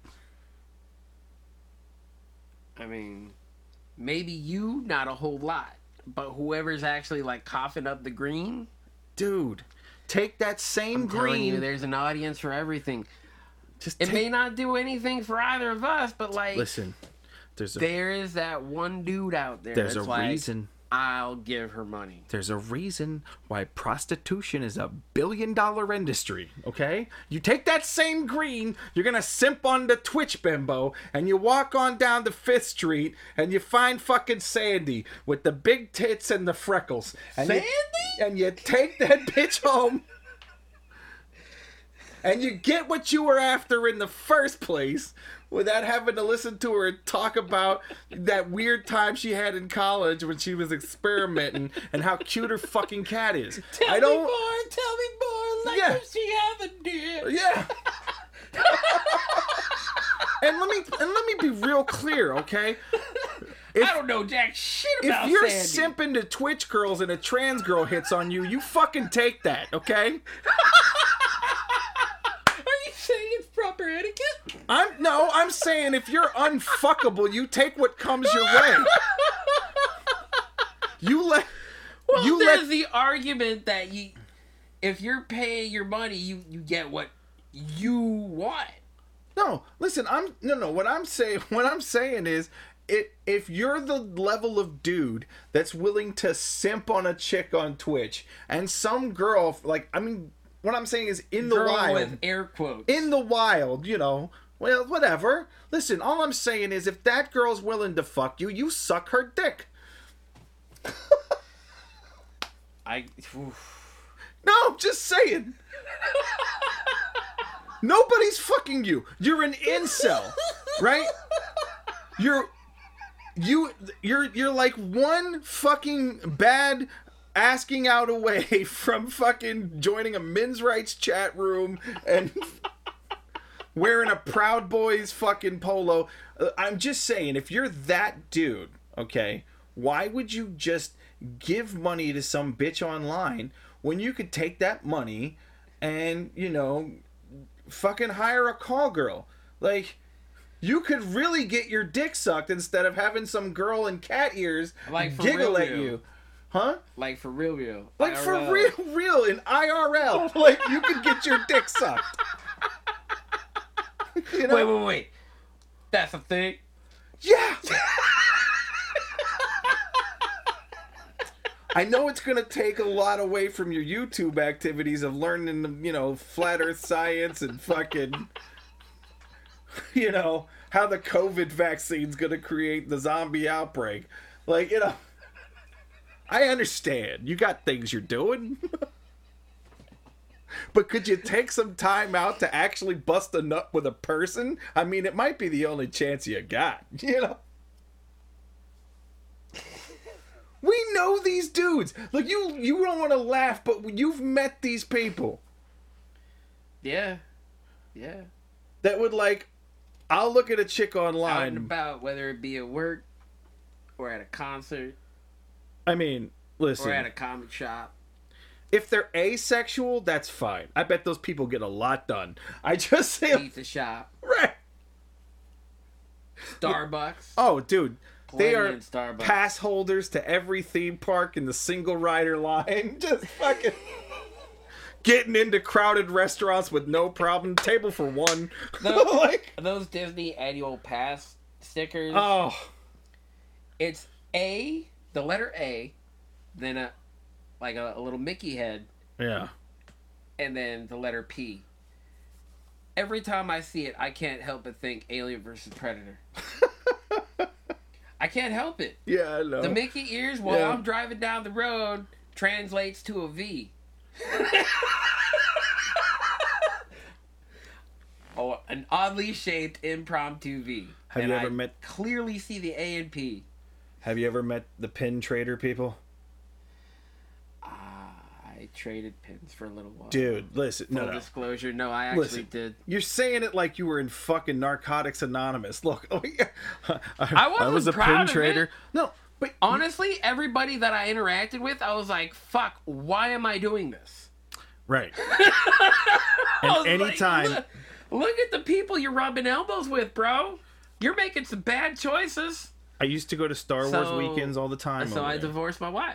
Speaker 2: I mean, maybe you, not a whole lot. But whoever's actually, like, coughing up the green...
Speaker 1: Dude, take that same green...
Speaker 2: I'm telling you, there's an audience for everything. It may not do anything for either of us, but, like...
Speaker 1: Listen,
Speaker 2: there is that one dude out there
Speaker 1: that's reason.
Speaker 2: I'll give her money.
Speaker 1: There's a reason why prostitution is a billion-dollar industry, okay? You take that same green, you're gonna simp on the Twitch bimbo, and you walk on down to 5th Street, and you find fucking Sandy with the big tits and the freckles. And
Speaker 2: Sandy?
Speaker 1: And you take that bitch home, and you get what you were after in the first place, without having to listen to her talk about that weird time she had in college when she was experimenting and how cute her fucking cat is.
Speaker 2: Tell me more, like she haven't did.
Speaker 1: Yeah. and let me be real clear, okay?
Speaker 2: I don't know jack shit about
Speaker 1: If you're
Speaker 2: Sandy.
Speaker 1: simping to Twitch girls and a trans girl hits on you, you fucking take that, okay?
Speaker 2: Proper etiquette?
Speaker 1: I'm saying if you're unfuckable, you take what comes your way.
Speaker 2: There's the argument that if you're paying your money, you get what you want.
Speaker 1: No, listen, what I'm saying is if you're the level of dude that's willing to simp on a chick on Twitch and some girl, like, I mean, what I'm saying is in the wild.
Speaker 2: With air quotes.
Speaker 1: In the wild, you know. Well, whatever. Listen, all I'm saying is if that girl's willing to fuck you, you suck her dick. No, I'm just saying. Nobody's fucking you. You're an incel, right? You're like one fucking bad asking out away from fucking joining a men's rights chat room and wearing a Proud Boys fucking polo. I'm just saying, if you're that dude, okay, why would you just give money to some bitch online when you could take that money and, you know, fucking hire a call girl? Like, you could really get your dick sucked instead of having some girl in cat ears
Speaker 2: Like for
Speaker 1: giggle
Speaker 2: real,
Speaker 1: at
Speaker 2: real.
Speaker 1: you. Huh?
Speaker 2: Like for real.
Speaker 1: Like for
Speaker 2: IRL.
Speaker 1: real in IRL. Like, you could get your dick sucked. You know?
Speaker 2: Wait. That's a thing?
Speaker 1: Yeah. I know it's going to take a lot away from your YouTube activities of learning, you know, flat earth science and fucking, you know, how the COVID vaccine's going to create the zombie outbreak. Like, you know, I understand. You got things you're doing. But could you take some time out to actually bust a nut with a person? I mean, it might be the only chance you got, you know? We know these dudes. Look, you don't want to laugh, but you've met these people.
Speaker 2: Yeah.
Speaker 1: That would, like, I'll look at a chick
Speaker 2: Out and
Speaker 1: online.
Speaker 2: about, whether it be at work or at a concert
Speaker 1: I mean, listen.
Speaker 2: or at a comic shop.
Speaker 1: If they're asexual, that's fine. I bet those people get a lot done. I just say,
Speaker 2: Pizza shop.
Speaker 1: right.
Speaker 2: Starbucks.
Speaker 1: Oh, dude. They
Speaker 2: Plenty
Speaker 1: are
Speaker 2: in Starbucks.
Speaker 1: pass holders to every theme park in the single rider line. Just fucking getting into crowded restaurants with no problem. Table for one. Like,
Speaker 2: Those Disney annual pass stickers.
Speaker 1: oh,
Speaker 2: It's A, the letter A, then a little Mickey head,
Speaker 1: yeah.
Speaker 2: and then the letter P. Every time I see it, I can't help but think Alien versus Predator. I can't help it.
Speaker 1: Yeah, I know.
Speaker 2: The Mickey ears while
Speaker 1: Yeah.
Speaker 2: I'm driving down the road translates to a V. Oh, an oddly shaped impromptu V.
Speaker 1: Have
Speaker 2: And
Speaker 1: you ever
Speaker 2: I
Speaker 1: met-
Speaker 2: clearly see the A and P.
Speaker 1: Have you ever met the pin trader people?
Speaker 2: I traded pins for a little while.
Speaker 1: Dude, listen.
Speaker 2: Full
Speaker 1: No.
Speaker 2: disclosure, no, I actually
Speaker 1: Listen.
Speaker 2: did.
Speaker 1: You're saying it like you were in fucking Narcotics Anonymous. Look,
Speaker 2: I wasn't
Speaker 1: was a
Speaker 2: proud
Speaker 1: pin
Speaker 2: of
Speaker 1: trader.
Speaker 2: it.
Speaker 1: No, but
Speaker 2: Honestly, everybody that I interacted with, I was like, fuck, why am I doing this?
Speaker 1: right.
Speaker 2: I
Speaker 1: And
Speaker 2: was like,
Speaker 1: anytime,
Speaker 2: look at the people you're rubbing elbows with, bro. You're making some bad choices.
Speaker 1: I used to go to Star Wars
Speaker 2: So-
Speaker 1: weekends all the time.
Speaker 2: So
Speaker 1: over
Speaker 2: I
Speaker 1: there.
Speaker 2: divorced my wife.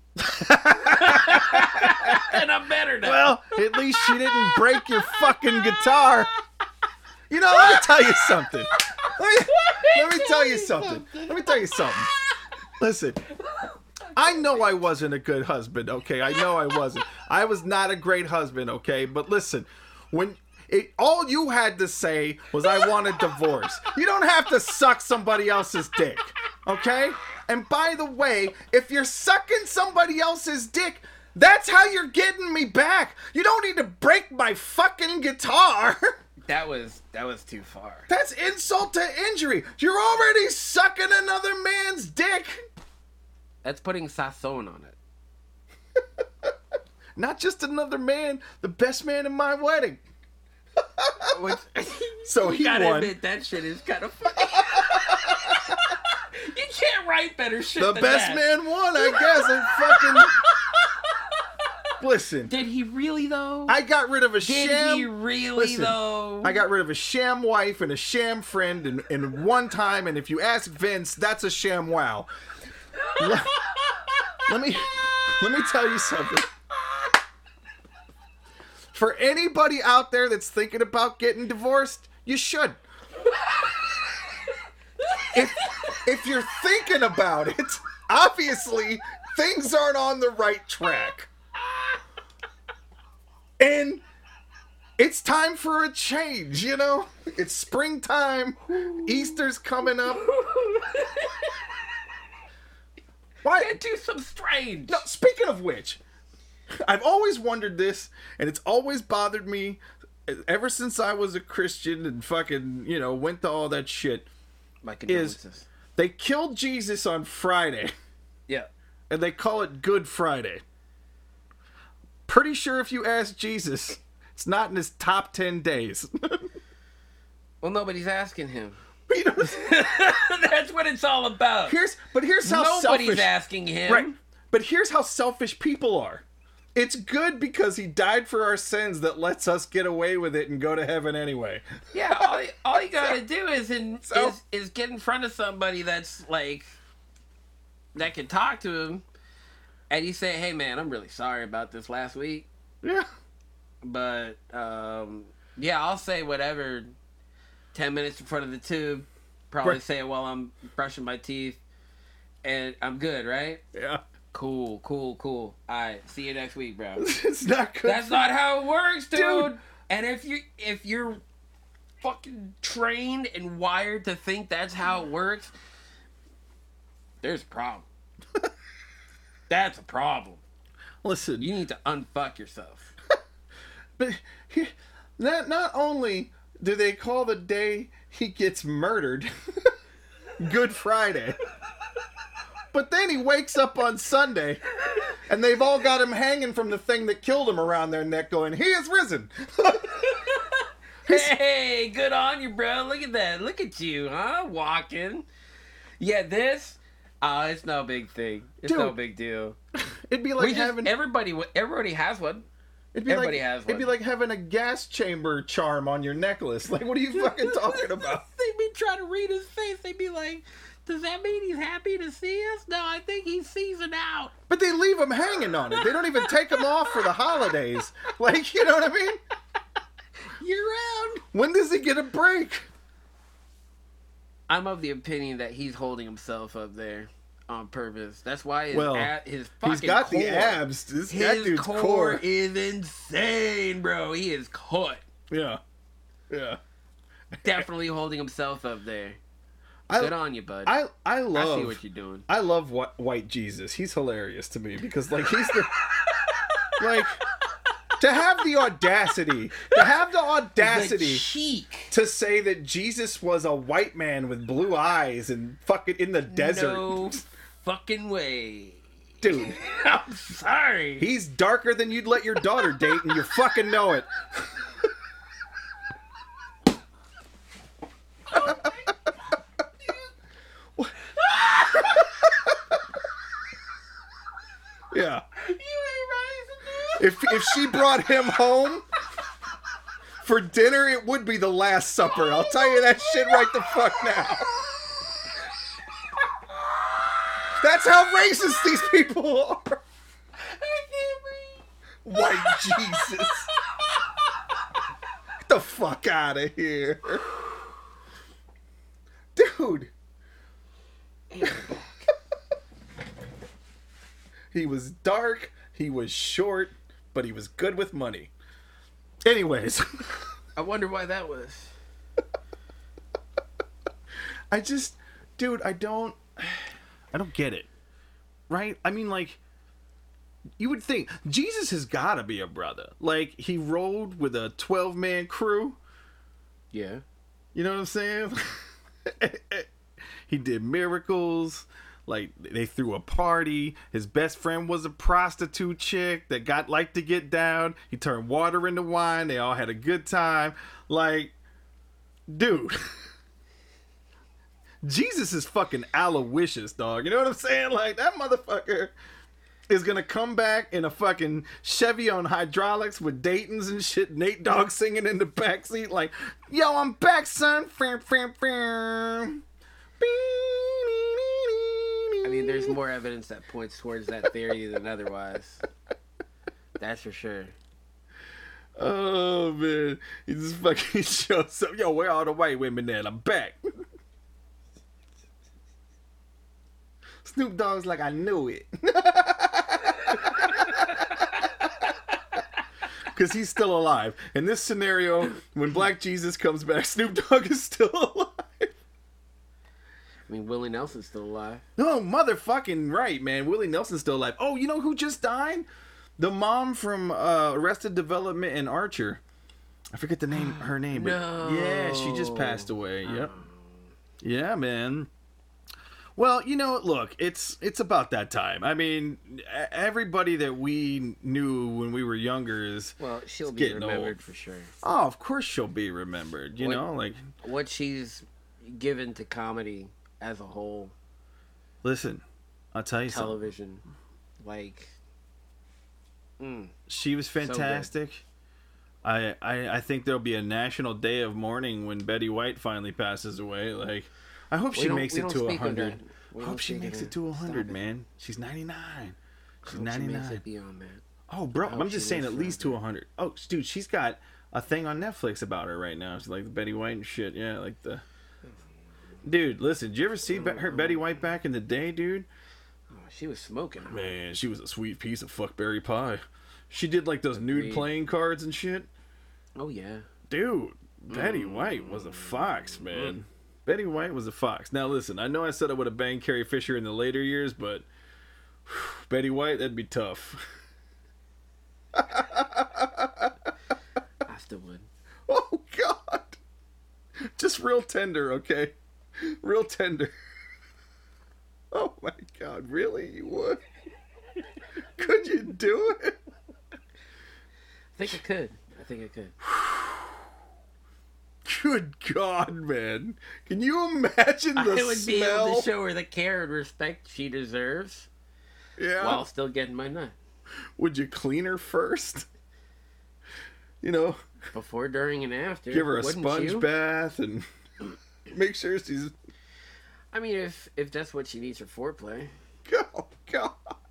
Speaker 2: And I'm better now.
Speaker 1: Well, at least she didn't break your fucking guitar. You know, let me tell you something. Let me tell you something. Let me tell you something. Listen, I know I wasn't a good husband, okay? I know I wasn't. I was not a great husband, okay? But listen, all you had to say was I want a divorce. You don't have to suck somebody else's dick, okay? And by the way, if you're sucking somebody else's dick, that's how you're getting me back. You don't need to break my fucking guitar.
Speaker 2: That was too far.
Speaker 1: That's insult to injury. You're already sucking another man's dick.
Speaker 2: That's putting sazon on it.
Speaker 1: Not just another man, the best man in my wedding.
Speaker 2: Which,
Speaker 1: So
Speaker 2: you
Speaker 1: he
Speaker 2: gotta
Speaker 1: won.
Speaker 2: admit that shit is kind of funny. You can't write better shit
Speaker 1: The
Speaker 2: than
Speaker 1: best
Speaker 2: that.
Speaker 1: man won, I guess. And fucking listen.
Speaker 2: Did he really though?
Speaker 1: I got rid of a
Speaker 2: Did
Speaker 1: sham.
Speaker 2: he really
Speaker 1: Listen,
Speaker 2: though?
Speaker 1: I got rid of a sham wife and a sham friend in one time, and if you ask Vince, that's a sham wow. Let me tell you something. For anybody out there that's thinking about getting divorced, you should. If you're thinking about it, obviously things aren't on the right track. And it's time for a change, you know? It's springtime. Easter's coming up. Why?
Speaker 2: Can't do some strange.
Speaker 1: No, speaking of which, I've always wondered this, and it's always bothered me ever since I was a Christian and fucking, you know, went to all that shit.
Speaker 2: My condolences.
Speaker 1: They killed Jesus on Friday,
Speaker 2: Yeah.
Speaker 1: and they call it Good Friday. Pretty sure if you ask Jesus, it's not in his top 10 days.
Speaker 2: Well, nobody's asking him.
Speaker 1: You know,
Speaker 2: That's what it's all about.
Speaker 1: here's how
Speaker 2: Nobody's
Speaker 1: selfish.
Speaker 2: asking him.
Speaker 1: Right. But here's how selfish people are. It's good because he died for our sins that lets us get away with it and go to heaven anyway.
Speaker 2: Yeah, all you gotta do is get in front of somebody that's like that can talk to him, and you say, "Hey, man, I'm really sorry about this last week."
Speaker 1: Yeah.
Speaker 2: But yeah, I'll say whatever. 10 minutes in front of the tube, probably
Speaker 1: Right.
Speaker 2: say it while I'm brushing my teeth, and I'm good, right?
Speaker 1: Yeah.
Speaker 2: Cool. All right, see you next week, bro.
Speaker 1: It's not good.
Speaker 2: That's not how it works, dude.
Speaker 1: Dude.
Speaker 2: And if you're fucking trained and wired to think that's how it works, there's a problem. That's a problem.
Speaker 1: Listen.
Speaker 2: You need to unfuck yourself.
Speaker 1: But not only do they call the day he gets murdered Good Friday, but then he wakes up on Sunday and they've all got him hanging from the thing that killed him around their neck going, he is risen.
Speaker 2: Hey, good on you, bro. Look at that. Look at you, huh? Walking. Yeah, this, it's no big thing. It's no
Speaker 1: Dude.
Speaker 2: big deal.
Speaker 1: It'd be like
Speaker 2: everybody has one. Everybody has one.
Speaker 1: It'd be like having a gas chamber charm on your necklace. Like, what are you fucking talking about?
Speaker 2: They'd be trying to read his face. They'd be like, does that mean he's happy to see us? No, I think he's seasoned out.
Speaker 1: But they leave him hanging on it. They don't even take him off for the holidays. Like, you know what I mean?
Speaker 2: Year round.
Speaker 1: When does he get a break?
Speaker 2: I'm of the opinion that he's holding himself up there on purpose. That's why his fucking
Speaker 1: he's got
Speaker 2: core,
Speaker 1: the abs. That dude's
Speaker 2: core is insane, bro. He is cut.
Speaker 1: Yeah. Yeah.
Speaker 2: Definitely holding himself up there. Good on you, bud.
Speaker 1: I
Speaker 2: see what you're doing.
Speaker 1: I love White Jesus. He's hilarious to me because like he's the like to have the audacity
Speaker 2: The cheek.
Speaker 1: to say that Jesus was a white man with blue eyes and fucking in the desert.
Speaker 2: No fucking way.
Speaker 1: Dude,
Speaker 2: I'm sorry.
Speaker 1: he's darker than you'd let your daughter date and you fucking know it. Yeah.
Speaker 2: You ain't rising, dude.
Speaker 1: If she brought him home for dinner, it would be the Last Supper. I'll tell you that shit right the fuck now. That's how racist these people are.
Speaker 2: I can't breathe.
Speaker 1: White Jesus. Get the fuck out of here. Dude. He was dark, he was short, but he was good with money. Anyways.
Speaker 2: I wonder why that was.
Speaker 1: I don't get it. Right? I mean, like, you would think Jesus has got to be a brother. Like, he rode with a 12-man crew.
Speaker 2: Yeah.
Speaker 1: You know what I'm saying? He did miracles. Like, they threw a party. His best friend was a prostitute chick that liked to get down. He turned water into wine. They all had a good time. Like, dude. Jesus is fucking Aloysius, dog. You know what I'm saying? Like, that motherfucker is gonna come back in a fucking Chevy on hydraulics with Dayton's and shit. Nate Dogg singing in the backseat like, yo, I'm back, son.
Speaker 2: I mean, there's more evidence that points towards that theory than otherwise. That's for sure.
Speaker 1: Oh, man. He just fucking shows up. Yo, where are all the white women at? I'm back. Snoop Dogg's like, I knew it. Because he's still alive. In this scenario, when Black Jesus comes back, Snoop Dogg is still alive.
Speaker 2: I mean, Willie Nelson's still alive.
Speaker 1: No, motherfucking right, man. Willie Nelson's still alive. Oh, you know who just died? The mom from Arrested Development and Archer. I forget her name. But
Speaker 2: No.
Speaker 1: yeah, she just passed away. Yep. Yeah, man. Well, you know, look, it's about that time. I mean, everybody that we knew when we were younger is
Speaker 2: she'll be
Speaker 1: getting
Speaker 2: remembered
Speaker 1: old.
Speaker 2: for sure.
Speaker 1: Oh, of course she'll be remembered. You know, like
Speaker 2: what she's given to comedy as a whole.
Speaker 1: Listen, I'll tell you
Speaker 2: television. Like,
Speaker 1: she was fantastic. I think there'll be a national day of mourning when Betty White finally passes away. Like, I hope she makes it to 100. I hope she makes it to 100, man. She's 99. She's 99.
Speaker 2: She makes it beyond that.
Speaker 1: Oh, bro, I'm just saying at least to 100. Oh, dude, she's got a thing on Netflix about her right now. It's like the Betty White and shit. Yeah, like the... Dude, listen, did you ever see her Betty White back in the day, dude?
Speaker 2: Oh, she was smoking.
Speaker 1: Man, she was a sweet piece of fuckberry pie. She did like those nude playing cards and shit.
Speaker 2: Oh, yeah.
Speaker 1: Dude, Betty White was a fox, man. Betty White was a fox. Now, listen, I know I said I would have banged Carrie Fisher in the later years, but Betty White, that'd be tough.
Speaker 2: I still would.
Speaker 1: Oh, God. Just real tender, okay? Real tender. Oh, my God. Really? You would? Could you do it?
Speaker 2: I think I could.
Speaker 1: Good God, man. Can you imagine the smell?
Speaker 2: I would be able to show her the care and respect she deserves.
Speaker 1: Yeah.
Speaker 2: While still getting my nut.
Speaker 1: Would you clean her first? You know?
Speaker 2: Before, during, and after.
Speaker 1: Give her a sponge bath and make sure she's...
Speaker 2: I mean, if that's what she needs for foreplay.
Speaker 1: Oh, God.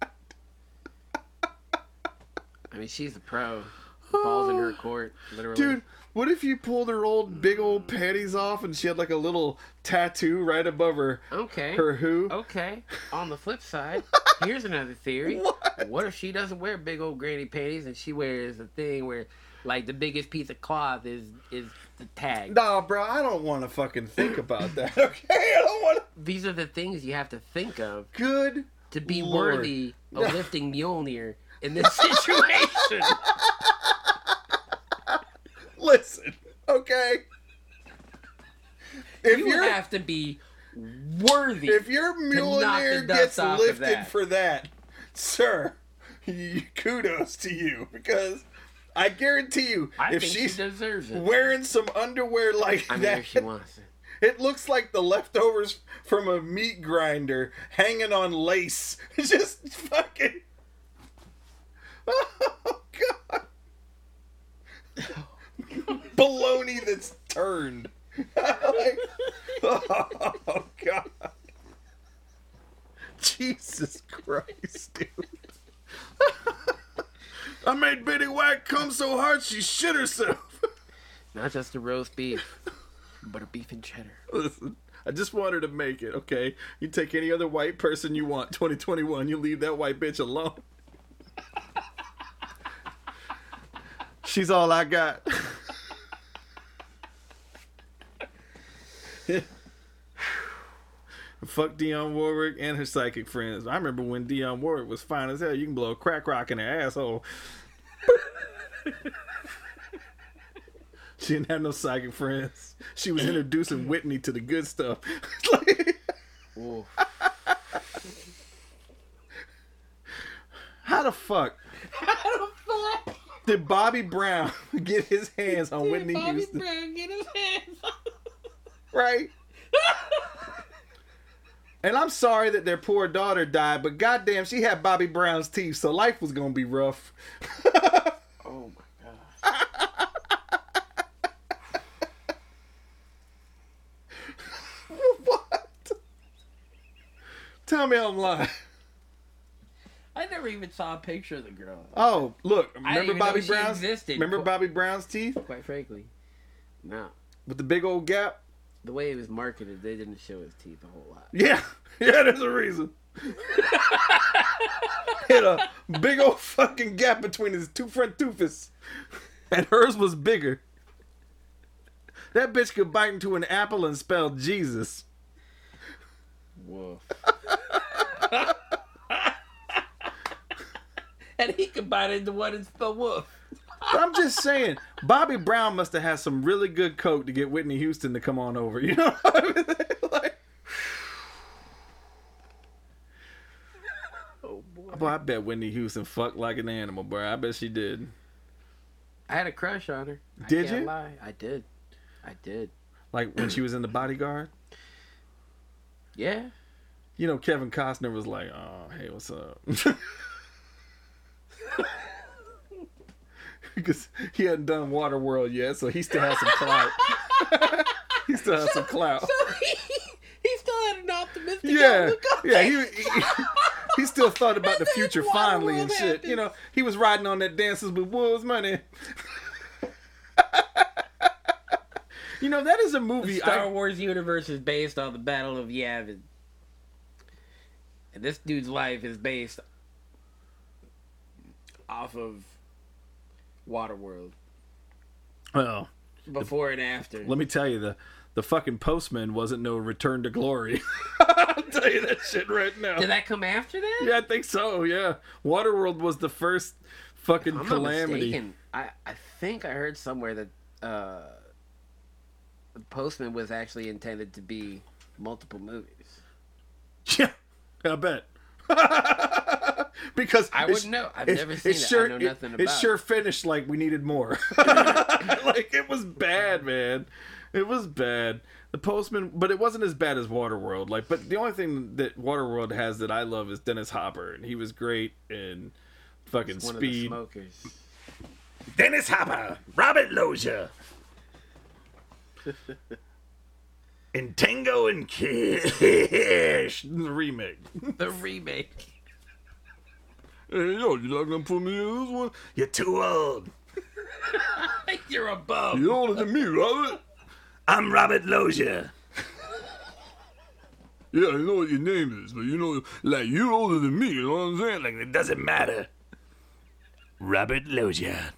Speaker 2: I mean, she's a pro. Balls in her court, literally.
Speaker 1: Dude, what if you pulled her big old panties off and she had like a little tattoo right above her?
Speaker 2: Okay.
Speaker 1: Her who?
Speaker 2: Okay. On the flip side, here's another theory. What if she doesn't wear big old granny panties and she wears a thing where, like, the biggest piece of cloth is the tag?
Speaker 1: Nah, bro, I don't want to fucking think about that. Okay, I don't want to.
Speaker 2: These are the things you have to think of.
Speaker 1: Good.
Speaker 2: To be
Speaker 1: Lord.
Speaker 2: worthy of lifting Mjolnir in this situation.
Speaker 1: Listen, okay? If
Speaker 2: you have to be worthy.
Speaker 1: If your Mjolnir gets lifted for that, sir, kudos to you. Because I guarantee you, if she's wearing some underwear like that,
Speaker 2: if she wants it.
Speaker 1: It looks like the leftovers from a meat grinder hanging on lace. Just fucking... Oh, God. Baloney that's turned. Like, oh, God. Jesus Christ, dude. I made Betty White come so hard she shit herself.
Speaker 2: Not just a roast beef, but a beef and cheddar.
Speaker 1: Listen, I just want her to make it, okay? You take any other white person you want, 2021, you leave that white bitch alone. She's all I got. Fuck Dionne Warwick and her psychic friends. I remember when Dionne Warwick was fine as hell. You can blow a crack rock in her asshole. She didn't have no psychic friends. She was introducing Whitney to the good stuff. How the fuck did Bobby Brown get his hands on Whitney Houston?
Speaker 2: Brown get his hands on
Speaker 1: right? And I'm sorry that their poor daughter died, but goddamn, she had Bobby Brown's teeth, so life was gonna be rough.
Speaker 2: Oh my God.
Speaker 1: What? Tell me I'm lying.
Speaker 2: I never even saw a picture of the girl.
Speaker 1: Oh, look, remember Bobby Brown's?
Speaker 2: Existed.
Speaker 1: Remember Bobby Brown's teeth?
Speaker 2: Quite frankly, no.
Speaker 1: With the big old gap?
Speaker 2: The way it was marketed, they didn't show his teeth a whole lot.
Speaker 1: Yeah, there's a reason. Had a big old fucking gap between his two front toothes. And hers was bigger. That bitch could bite into an apple and spell Jesus.
Speaker 2: Woof. And he could bite into one and spell woof.
Speaker 1: I'm just saying, Bobby Brown must have had some really good coke to get Whitney Houston to come on over. You know what I mean? Like,
Speaker 2: oh boy.
Speaker 1: Boy, I bet Whitney Houston fucked like an animal, bro. I bet she did.
Speaker 2: I had a crush on her.
Speaker 1: Did
Speaker 2: I can't
Speaker 1: you?
Speaker 2: lie. I did.
Speaker 1: Like when she was in The Bodyguard?
Speaker 2: Yeah.
Speaker 1: You know, Kevin Costner was like, oh, hey, what's up? because he hadn't done Waterworld yet, so he still has some clout. He still has some clout.
Speaker 2: So he still had an optimistic
Speaker 1: Yeah,
Speaker 2: outlook on
Speaker 1: yeah.
Speaker 2: things.
Speaker 1: He still thought about the
Speaker 2: And then
Speaker 1: future
Speaker 2: Waterworld
Speaker 1: fondly and shit.
Speaker 2: happens.
Speaker 1: You know, he was riding on that Dances with Wolves money. You know, that is a movie.
Speaker 2: The Star Wars universe is based on the Battle of Yavin. And this dude's life is based off of Waterworld.
Speaker 1: Well,
Speaker 2: Before and after.
Speaker 1: let me tell you, the fucking Postman wasn't no Return to Glory. I'll tell you that shit right now.
Speaker 2: Did that come after that?
Speaker 1: Yeah, I think so, yeah. Waterworld was the first fucking
Speaker 2: If I'm
Speaker 1: calamity.
Speaker 2: not mistaken, I think I heard somewhere that the Postman was actually intended to be multiple movies.
Speaker 1: Yeah, I bet. Because
Speaker 2: I wouldn't know. I've never seen it. I know nothing about
Speaker 1: it. Sure finished like we needed more. Like, it was bad, man. It was bad. The Postman, but it wasn't as bad as Waterworld. Like, but the only thing that Waterworld has that I love is Dennis Hopper, and he was great in fucking
Speaker 2: One
Speaker 1: Speed.
Speaker 2: of the smokers.
Speaker 1: Dennis Hopper, Robert Loggia. In Tango and Cash, the remake.
Speaker 2: The remake.
Speaker 1: Hey, yo, you not gonna put me in this one? You're too old.
Speaker 2: You're a bum.
Speaker 1: You're older than me, Robert. I'm Robert Loggia. Yeah, I know what your name is, but you know, like, you're older than me, you know what I'm saying? Like, it doesn't matter. Robert Loggia.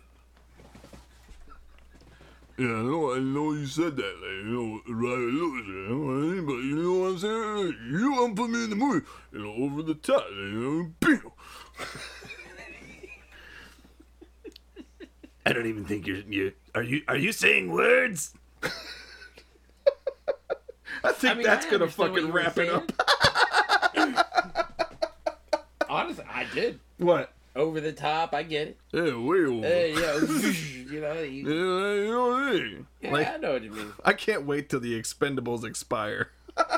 Speaker 1: Yeah, I know you said that, like, you know, Robert Loggia, you know what I mean? But you know what I'm saying? You want to put me in the movie, you know, over the top, you know, pew. I don't even think are you saying words? I think that's
Speaker 2: I
Speaker 1: gonna
Speaker 2: understood what
Speaker 1: fucking
Speaker 2: you were
Speaker 1: wrap it up.
Speaker 2: Honestly, I did.
Speaker 1: What?
Speaker 2: Over the top, I get it.
Speaker 1: Yeah, way over.
Speaker 2: Hey, you know,
Speaker 1: Yeah, you know what I mean?
Speaker 2: yeah,
Speaker 1: Like,
Speaker 2: I know what you mean.
Speaker 1: I can't wait till the Expendables expire.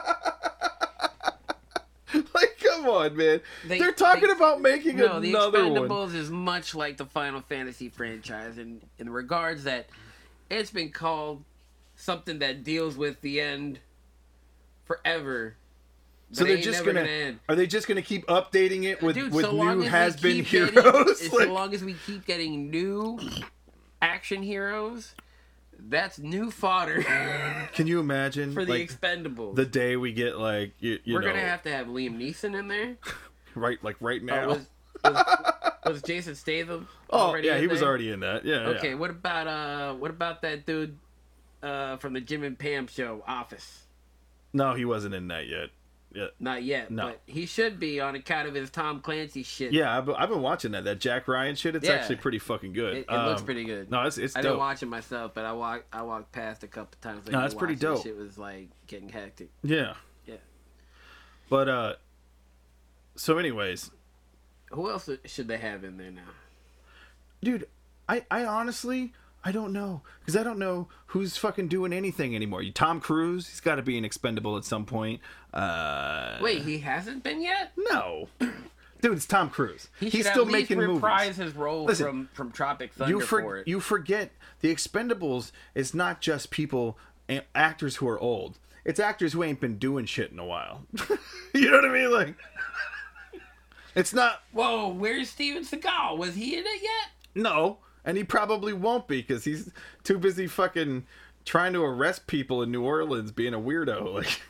Speaker 1: Like, come on, man. They're talking about making
Speaker 2: No, the
Speaker 1: another one.
Speaker 2: Expendables is much like the Final Fantasy franchise in regards that it's been called something that deals with the end forever.
Speaker 1: So
Speaker 2: but
Speaker 1: they're
Speaker 2: ain't
Speaker 1: just
Speaker 2: never
Speaker 1: gonna
Speaker 2: end.
Speaker 1: are they just gonna keep updating it with
Speaker 2: Dude,
Speaker 1: with
Speaker 2: so long
Speaker 1: new
Speaker 2: as we
Speaker 1: has-been
Speaker 2: keep
Speaker 1: heroes?
Speaker 2: getting,
Speaker 1: Like,
Speaker 2: so long as we keep getting new action heroes, that's new fodder
Speaker 1: can you imagine
Speaker 2: for the
Speaker 1: like
Speaker 2: Expendables.
Speaker 1: the day we get like you
Speaker 2: We're
Speaker 1: know
Speaker 2: gonna have to have Liam Neeson in there.
Speaker 1: right now?
Speaker 2: Was Jason Statham?
Speaker 1: Oh
Speaker 2: already
Speaker 1: yeah,
Speaker 2: in
Speaker 1: he was
Speaker 2: there?
Speaker 1: already in that. Yeah.
Speaker 2: Okay,
Speaker 1: Yeah.
Speaker 2: what about that dude from the Jim and Pam show, Office?
Speaker 1: No, he wasn't in that yet. Yeah.
Speaker 2: Not yet,
Speaker 1: No.
Speaker 2: but he should be on account of his Tom Clancy shit.
Speaker 1: Yeah, I've been watching that Jack Ryan shit. It's
Speaker 2: Yeah.
Speaker 1: actually pretty fucking good.
Speaker 2: It looks pretty good.
Speaker 1: No, it's
Speaker 2: I
Speaker 1: dope.
Speaker 2: didn't watch it myself, but I walked past a couple times. Like,
Speaker 1: No, it's pretty dope.
Speaker 2: Shit was like getting hectic.
Speaker 1: Yeah.
Speaker 2: Yeah.
Speaker 1: But so anyways,
Speaker 2: Who else should they have in there now?
Speaker 1: dude, I honestly I don't know because I don't know who's fucking doing anything anymore. Tom Cruise, he's got to be an Expendable at some point.
Speaker 2: Wait, he hasn't been yet?
Speaker 1: No, dude, it's Tom Cruise.
Speaker 2: He
Speaker 1: He's
Speaker 2: should
Speaker 1: still
Speaker 2: at least
Speaker 1: making
Speaker 2: reprise
Speaker 1: movies.
Speaker 2: his role
Speaker 1: Listen,
Speaker 2: from Tropic Thunder for it.
Speaker 1: You forget the Expendables is not just people, actors who are old. It's actors who ain't been doing shit in a while. You know what I mean? Like, it's not.
Speaker 2: Whoa, where's Steven Seagal? Was he in it yet?
Speaker 1: No, and he probably won't be because he's too busy fucking trying to arrest people in New Orleans, being a weirdo. Like,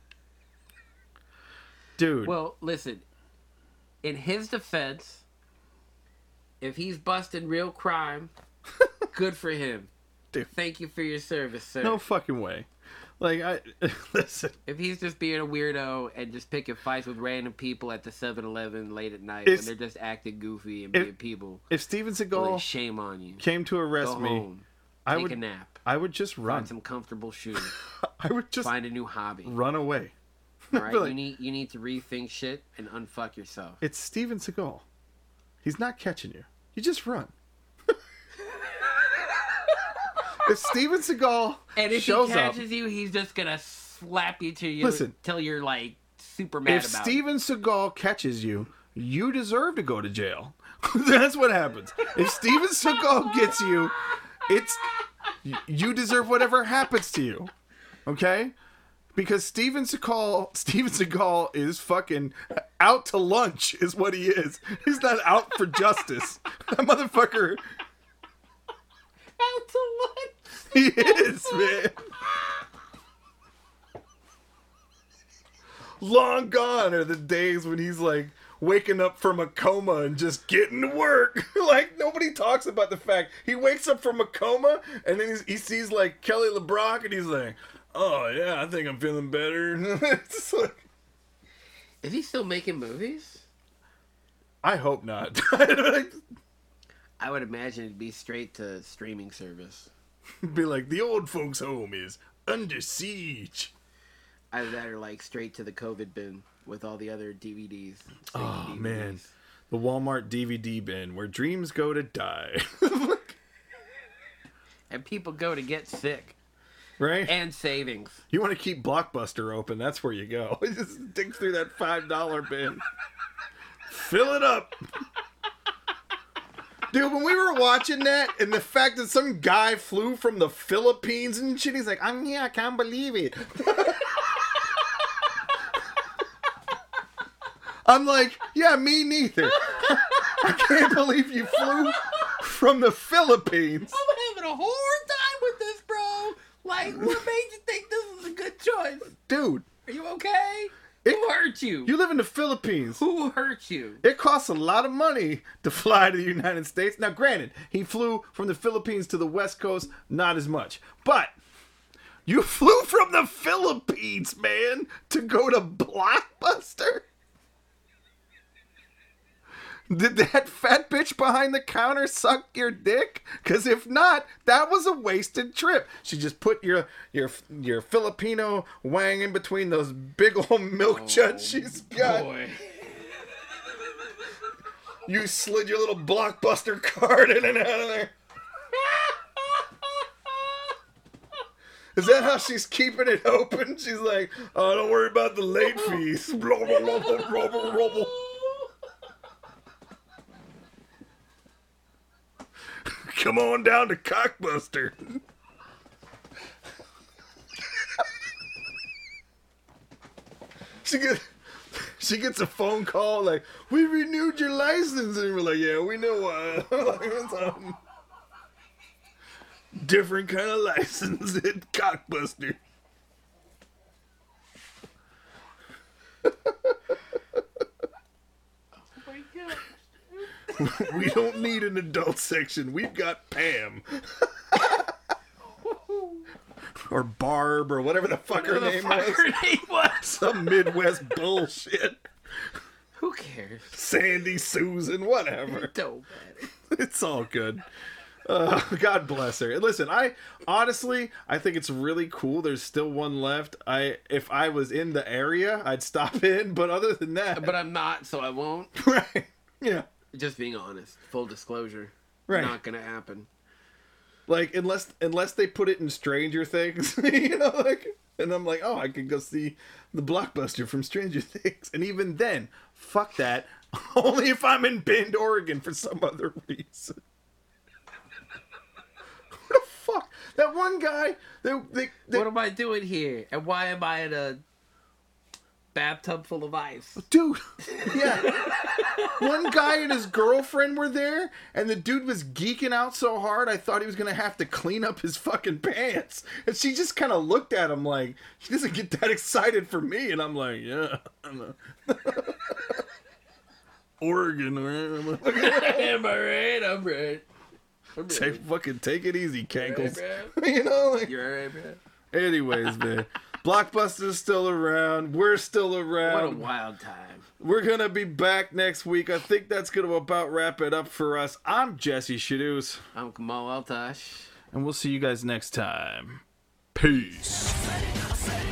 Speaker 1: dude.
Speaker 2: Well, listen. In his defense, if he's busting real crime, good for him.
Speaker 1: Dude.
Speaker 2: Thank you for your service, sir.
Speaker 1: No fucking way. Like, listen.
Speaker 2: If he's just being a weirdo and just picking fights with random people at the 7-Eleven late at night
Speaker 1: It's-
Speaker 2: when they're just acting goofy and being people,
Speaker 1: If Steven
Speaker 2: well,
Speaker 1: Seagal
Speaker 2: shame on you.
Speaker 1: came to arrest
Speaker 2: Go
Speaker 1: me,
Speaker 2: home.
Speaker 1: I
Speaker 2: Take
Speaker 1: would
Speaker 2: a nap.
Speaker 1: I would just run.
Speaker 2: Find some comfortable shoes.
Speaker 1: I would just
Speaker 2: Find a new hobby.
Speaker 1: run away.
Speaker 2: All right,
Speaker 1: Be like,
Speaker 2: you need to rethink shit and unfuck yourself.
Speaker 1: it's Steven Seagal. He's not catching you. You just run. If Steven Seagal
Speaker 2: And if
Speaker 1: shows
Speaker 2: he
Speaker 1: up,
Speaker 2: catches you, he's just gonna slap you till
Speaker 1: Listen,
Speaker 2: you're like super mad
Speaker 1: if
Speaker 2: about
Speaker 1: Steven Seagal catches you, you deserve to go to jail. That's what happens. If Steven Seagal gets you, you deserve whatever happens to you. Okay? Because Steven Seagal is fucking out to lunch, is what he is. He's not out for justice. That motherfucker.
Speaker 2: Out to lunch.
Speaker 1: He is, man. Long gone are the days when he's like waking up from a coma and just getting to work. Like, nobody talks about the fact he wakes up from a coma and then he sees like Kelly LeBrock and he's like, oh yeah, I think I'm feeling better. It's just like,
Speaker 2: is he still making movies?
Speaker 1: I hope not.
Speaker 2: I would imagine it'd be straight to streaming service.
Speaker 1: Be like, the old folks' home is under siege.
Speaker 2: Either that or like straight to the COVID bin with all the other DVDs.
Speaker 1: Oh
Speaker 2: DVDs.
Speaker 1: man, the Walmart DVD bin where dreams go to die.
Speaker 2: And people go to get sick.
Speaker 1: Right?
Speaker 2: And savings.
Speaker 1: You want to keep Blockbuster open, that's where you go. Just dig through that $5 bin. Fill it up. Dude, when we were watching that, and the fact that some guy flew from the Philippines and shit, he's like, I'm here, I can't believe it. I'm like, yeah, me neither. I can't believe you flew from the Philippines.
Speaker 2: I'm having a hard time with this, bro. Like, what made you think this was a good choice?
Speaker 1: Dude.
Speaker 2: Are you okay? Who hurt you?
Speaker 1: You live in the Philippines.
Speaker 2: Who hurt you?
Speaker 1: It costs a lot of money to fly to the United States. Now, granted, he flew from the Philippines to the West Coast, not as much. But you flew from the Philippines, man, to go to Blockbuster? Did that fat bitch behind the counter suck your dick? Because if not, that was a wasted trip. She just put your Filipino wang in between those big old milk chuds she's got. Boy. You slid your little Blockbuster card in and out of there. Is that how she's keeping it open? She's like, oh, don't worry about the late fees. Rubble. Come on down to Cockbuster. She gets a phone call like, we renewed your license. And we're like, yeah, we know why. Different kind of license at Cockbuster. We don't need an adult section. We've got Pam. Or Barb, or whatever the fuck her name was. Some Midwest bullshit.
Speaker 2: Who cares?
Speaker 1: Sandy, Susan, whatever.
Speaker 2: It don't matter.
Speaker 1: It's all good. God bless her. And listen, I think it's really cool. There's still one left. If I was in the area, I'd stop in. But other than that,
Speaker 2: but I'm not, so I won't.
Speaker 1: Right? Yeah.
Speaker 2: Just being honest, full disclosure,
Speaker 1: right?
Speaker 2: Not gonna happen.
Speaker 1: Like unless they put it in Stranger Things, you know, like, and I'm like, oh, I could go see the Blockbuster from Stranger Things, and even then, fuck that. Only if I'm in Bend, Oregon, for some other reason. What the fuck? That one guy.
Speaker 2: What am I doing here? And why am I in a bathtub full of ice?
Speaker 1: Dude, yeah. One guy and his girlfriend were there, and the dude was geeking out so hard I thought he was going to have to clean up his fucking pants. And she just kind of looked at him like, she doesn't get that excited for me. And I'm like, yeah, I know. Oregon, right?
Speaker 2: Am I right? I'm right.
Speaker 1: Take it easy, Cankles. Right, you know, like,
Speaker 2: you're alright, bro.
Speaker 1: Anyways, man. Blockbuster's still around. We're still around.
Speaker 2: What a wild time.
Speaker 1: We're going to be back next week. I think that's going to about wrap it up for us. I'm Jesse Shadoos.
Speaker 2: I'm Kamal Altash.
Speaker 1: And we'll see you guys next time. Peace.